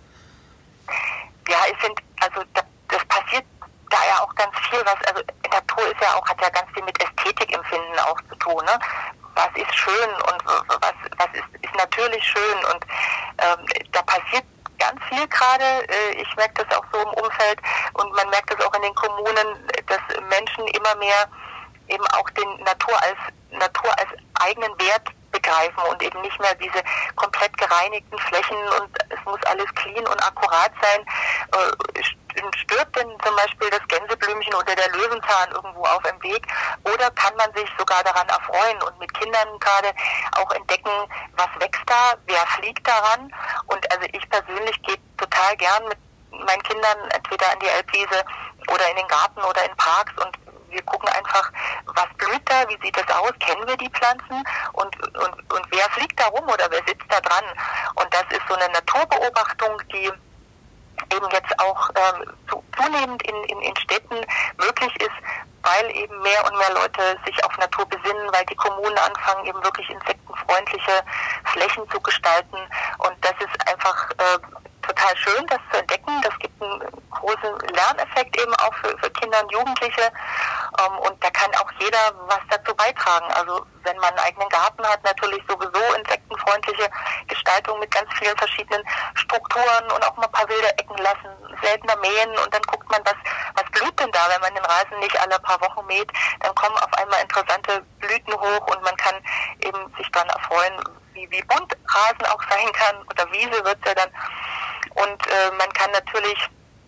Ja, ich finde, also das, das passiert da ja auch ganz viel, was, also Natur ist ja auch, hat ja ganz viel mit Ästhetikempfinden auch zu tun, ne? Was ist schön und was, was ist, ist natürlich schön und ähm, da passiert ganz viel gerade, äh, ich merke das auch so im Umfeld und man merkt das auch in den Kommunen, dass Menschen immer mehr eben auch den Natur als Natur als eigenen Wert begreifen und eben nicht mehr diese komplett gereinigten Flächen und es muss alles clean und akkurat sein. Äh, stört denn zum Beispiel das Gänseblümchen oder der Löwenzahn irgendwo auf dem Weg oder kann man sich sogar daran erfreuen und mit Kindern gerade auch entdecken, was wächst da, wer fliegt daran und also ich persönlich gehe total gern mit meinen Kindern entweder an die Elbwiese oder in den Garten oder in Parks und wir gucken einfach, was blüht da, wie sieht das aus, kennen wir die Pflanzen und, und, und wer fliegt da rum oder wer sitzt da dran. Und das ist so eine Naturbeobachtung, die eben jetzt auch ähm, zu, zunehmend in, in, in Städten möglich ist, weil eben mehr und mehr Leute sich auf Natur besinnen, weil die Kommunen anfangen, eben wirklich insektenfreundliche Flächen zu gestalten. Und das ist einfach äh, total schön, das zu entdecken. Das gibt einen großen Lerneffekt eben auch für, für Kinder und Jugendliche. Ähm, und da kann auch jeder was dazu beitragen. Also wenn man einen eigenen Garten hat, natürlich sowieso insektenfreundliche Gestaltung mit ganz vielen verschiedenen Strukturen und auch mal ein paar wilde Ecken lassen, seltener mähen und dann guckt man, was, was blüht denn da, wenn man den Rasen nicht alle paar Wochen mäht, dann kommen auf einmal interessante Blüten hoch und man kann eben sich dann erfreuen, wie, wie bunt Rasen auch sein kann oder Wiese wird's ja dann. Und äh, man kann natürlich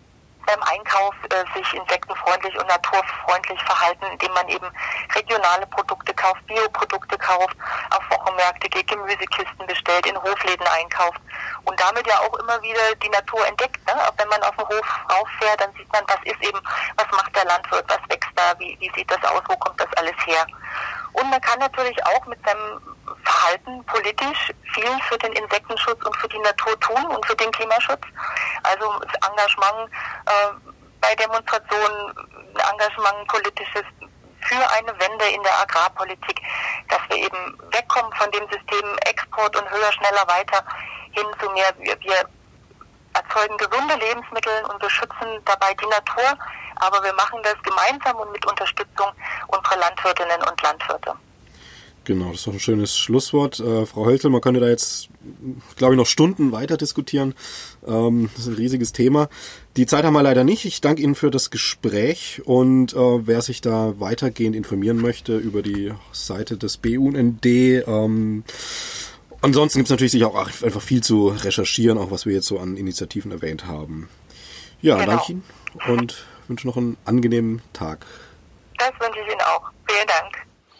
beim Einkauf äh, sich insektenfreundlich und naturfreundlich verhalten, indem man eben regionale Produkte kauft, Bioprodukte kauft, auf Wochenmärkte geht, Gemüsekisten bestellt, in Hofläden einkauft und damit ja auch immer wieder die Natur entdeckt. Ne? Auch wenn man auf den Hof rauffährt, dann sieht man, was ist eben, was macht der Landwirt, was wächst da, wie, wie sieht das aus, wo kommt das alles her. Und man kann natürlich auch mit seinem Verhalten politisch viel für den Insektenschutz und für die Natur tun und für den Klimaschutz. Also das Engagement äh, bei Demonstrationen, ein Engagement politisches für eine Wende in der Agrarpolitik, dass wir eben wegkommen von dem System Export und höher, schneller, weiter hin zu mehr, wir, wir erzeugen gesunde Lebensmittel und beschützen dabei die Natur, aber wir machen das gemeinsam und mit Unterstützung unserer Landwirtinnen und Landwirte. Genau, das ist doch ein schönes Schlusswort. Äh, Frau Hölzel, man könnte da jetzt, glaube ich, noch Stunden weiter diskutieren. Ähm, das ist ein riesiges Thema. Die Zeit haben wir leider nicht. Ich danke Ihnen für das Gespräch und äh, wer sich da weitergehend informieren möchte über die Seite des B U N D, ähm, ansonsten gibt es natürlich sicher auch einfach viel zu recherchieren, auch was wir jetzt so an Initiativen erwähnt haben. Ja, genau. Danke Ihnen und wünsche noch einen angenehmen Tag. Das wünsche ich Ihnen auch. Vielen Dank.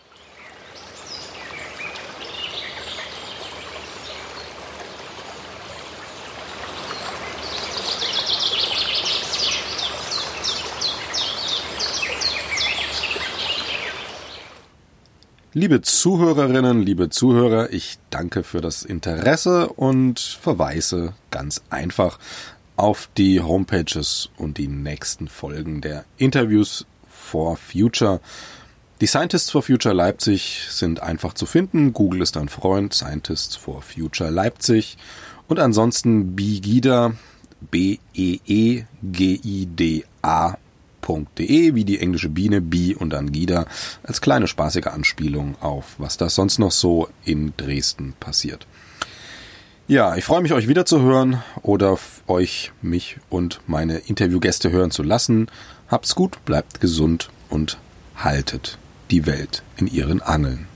Liebe Zuhörerinnen, liebe Zuhörer, ich danke für das Interesse und verweise ganz einfach auf die Homepages und die nächsten Folgen der Interviews for Future. Die Scientists for Future Leipzig sind einfach zu finden. Google ist ein Freund, Scientists for Future Leipzig. Und ansonsten Beegida, B E E G I D A .de, wie die englische Biene, Bee und dann Gida, als kleine spaßige Anspielung auf, was da sonst noch so in Dresden passiert. Ja, ich freue mich, euch wieder zu hören oder euch, mich und meine Interviewgäste hören zu lassen. Habt's gut, bleibt gesund und haltet die Welt in ihren Angeln.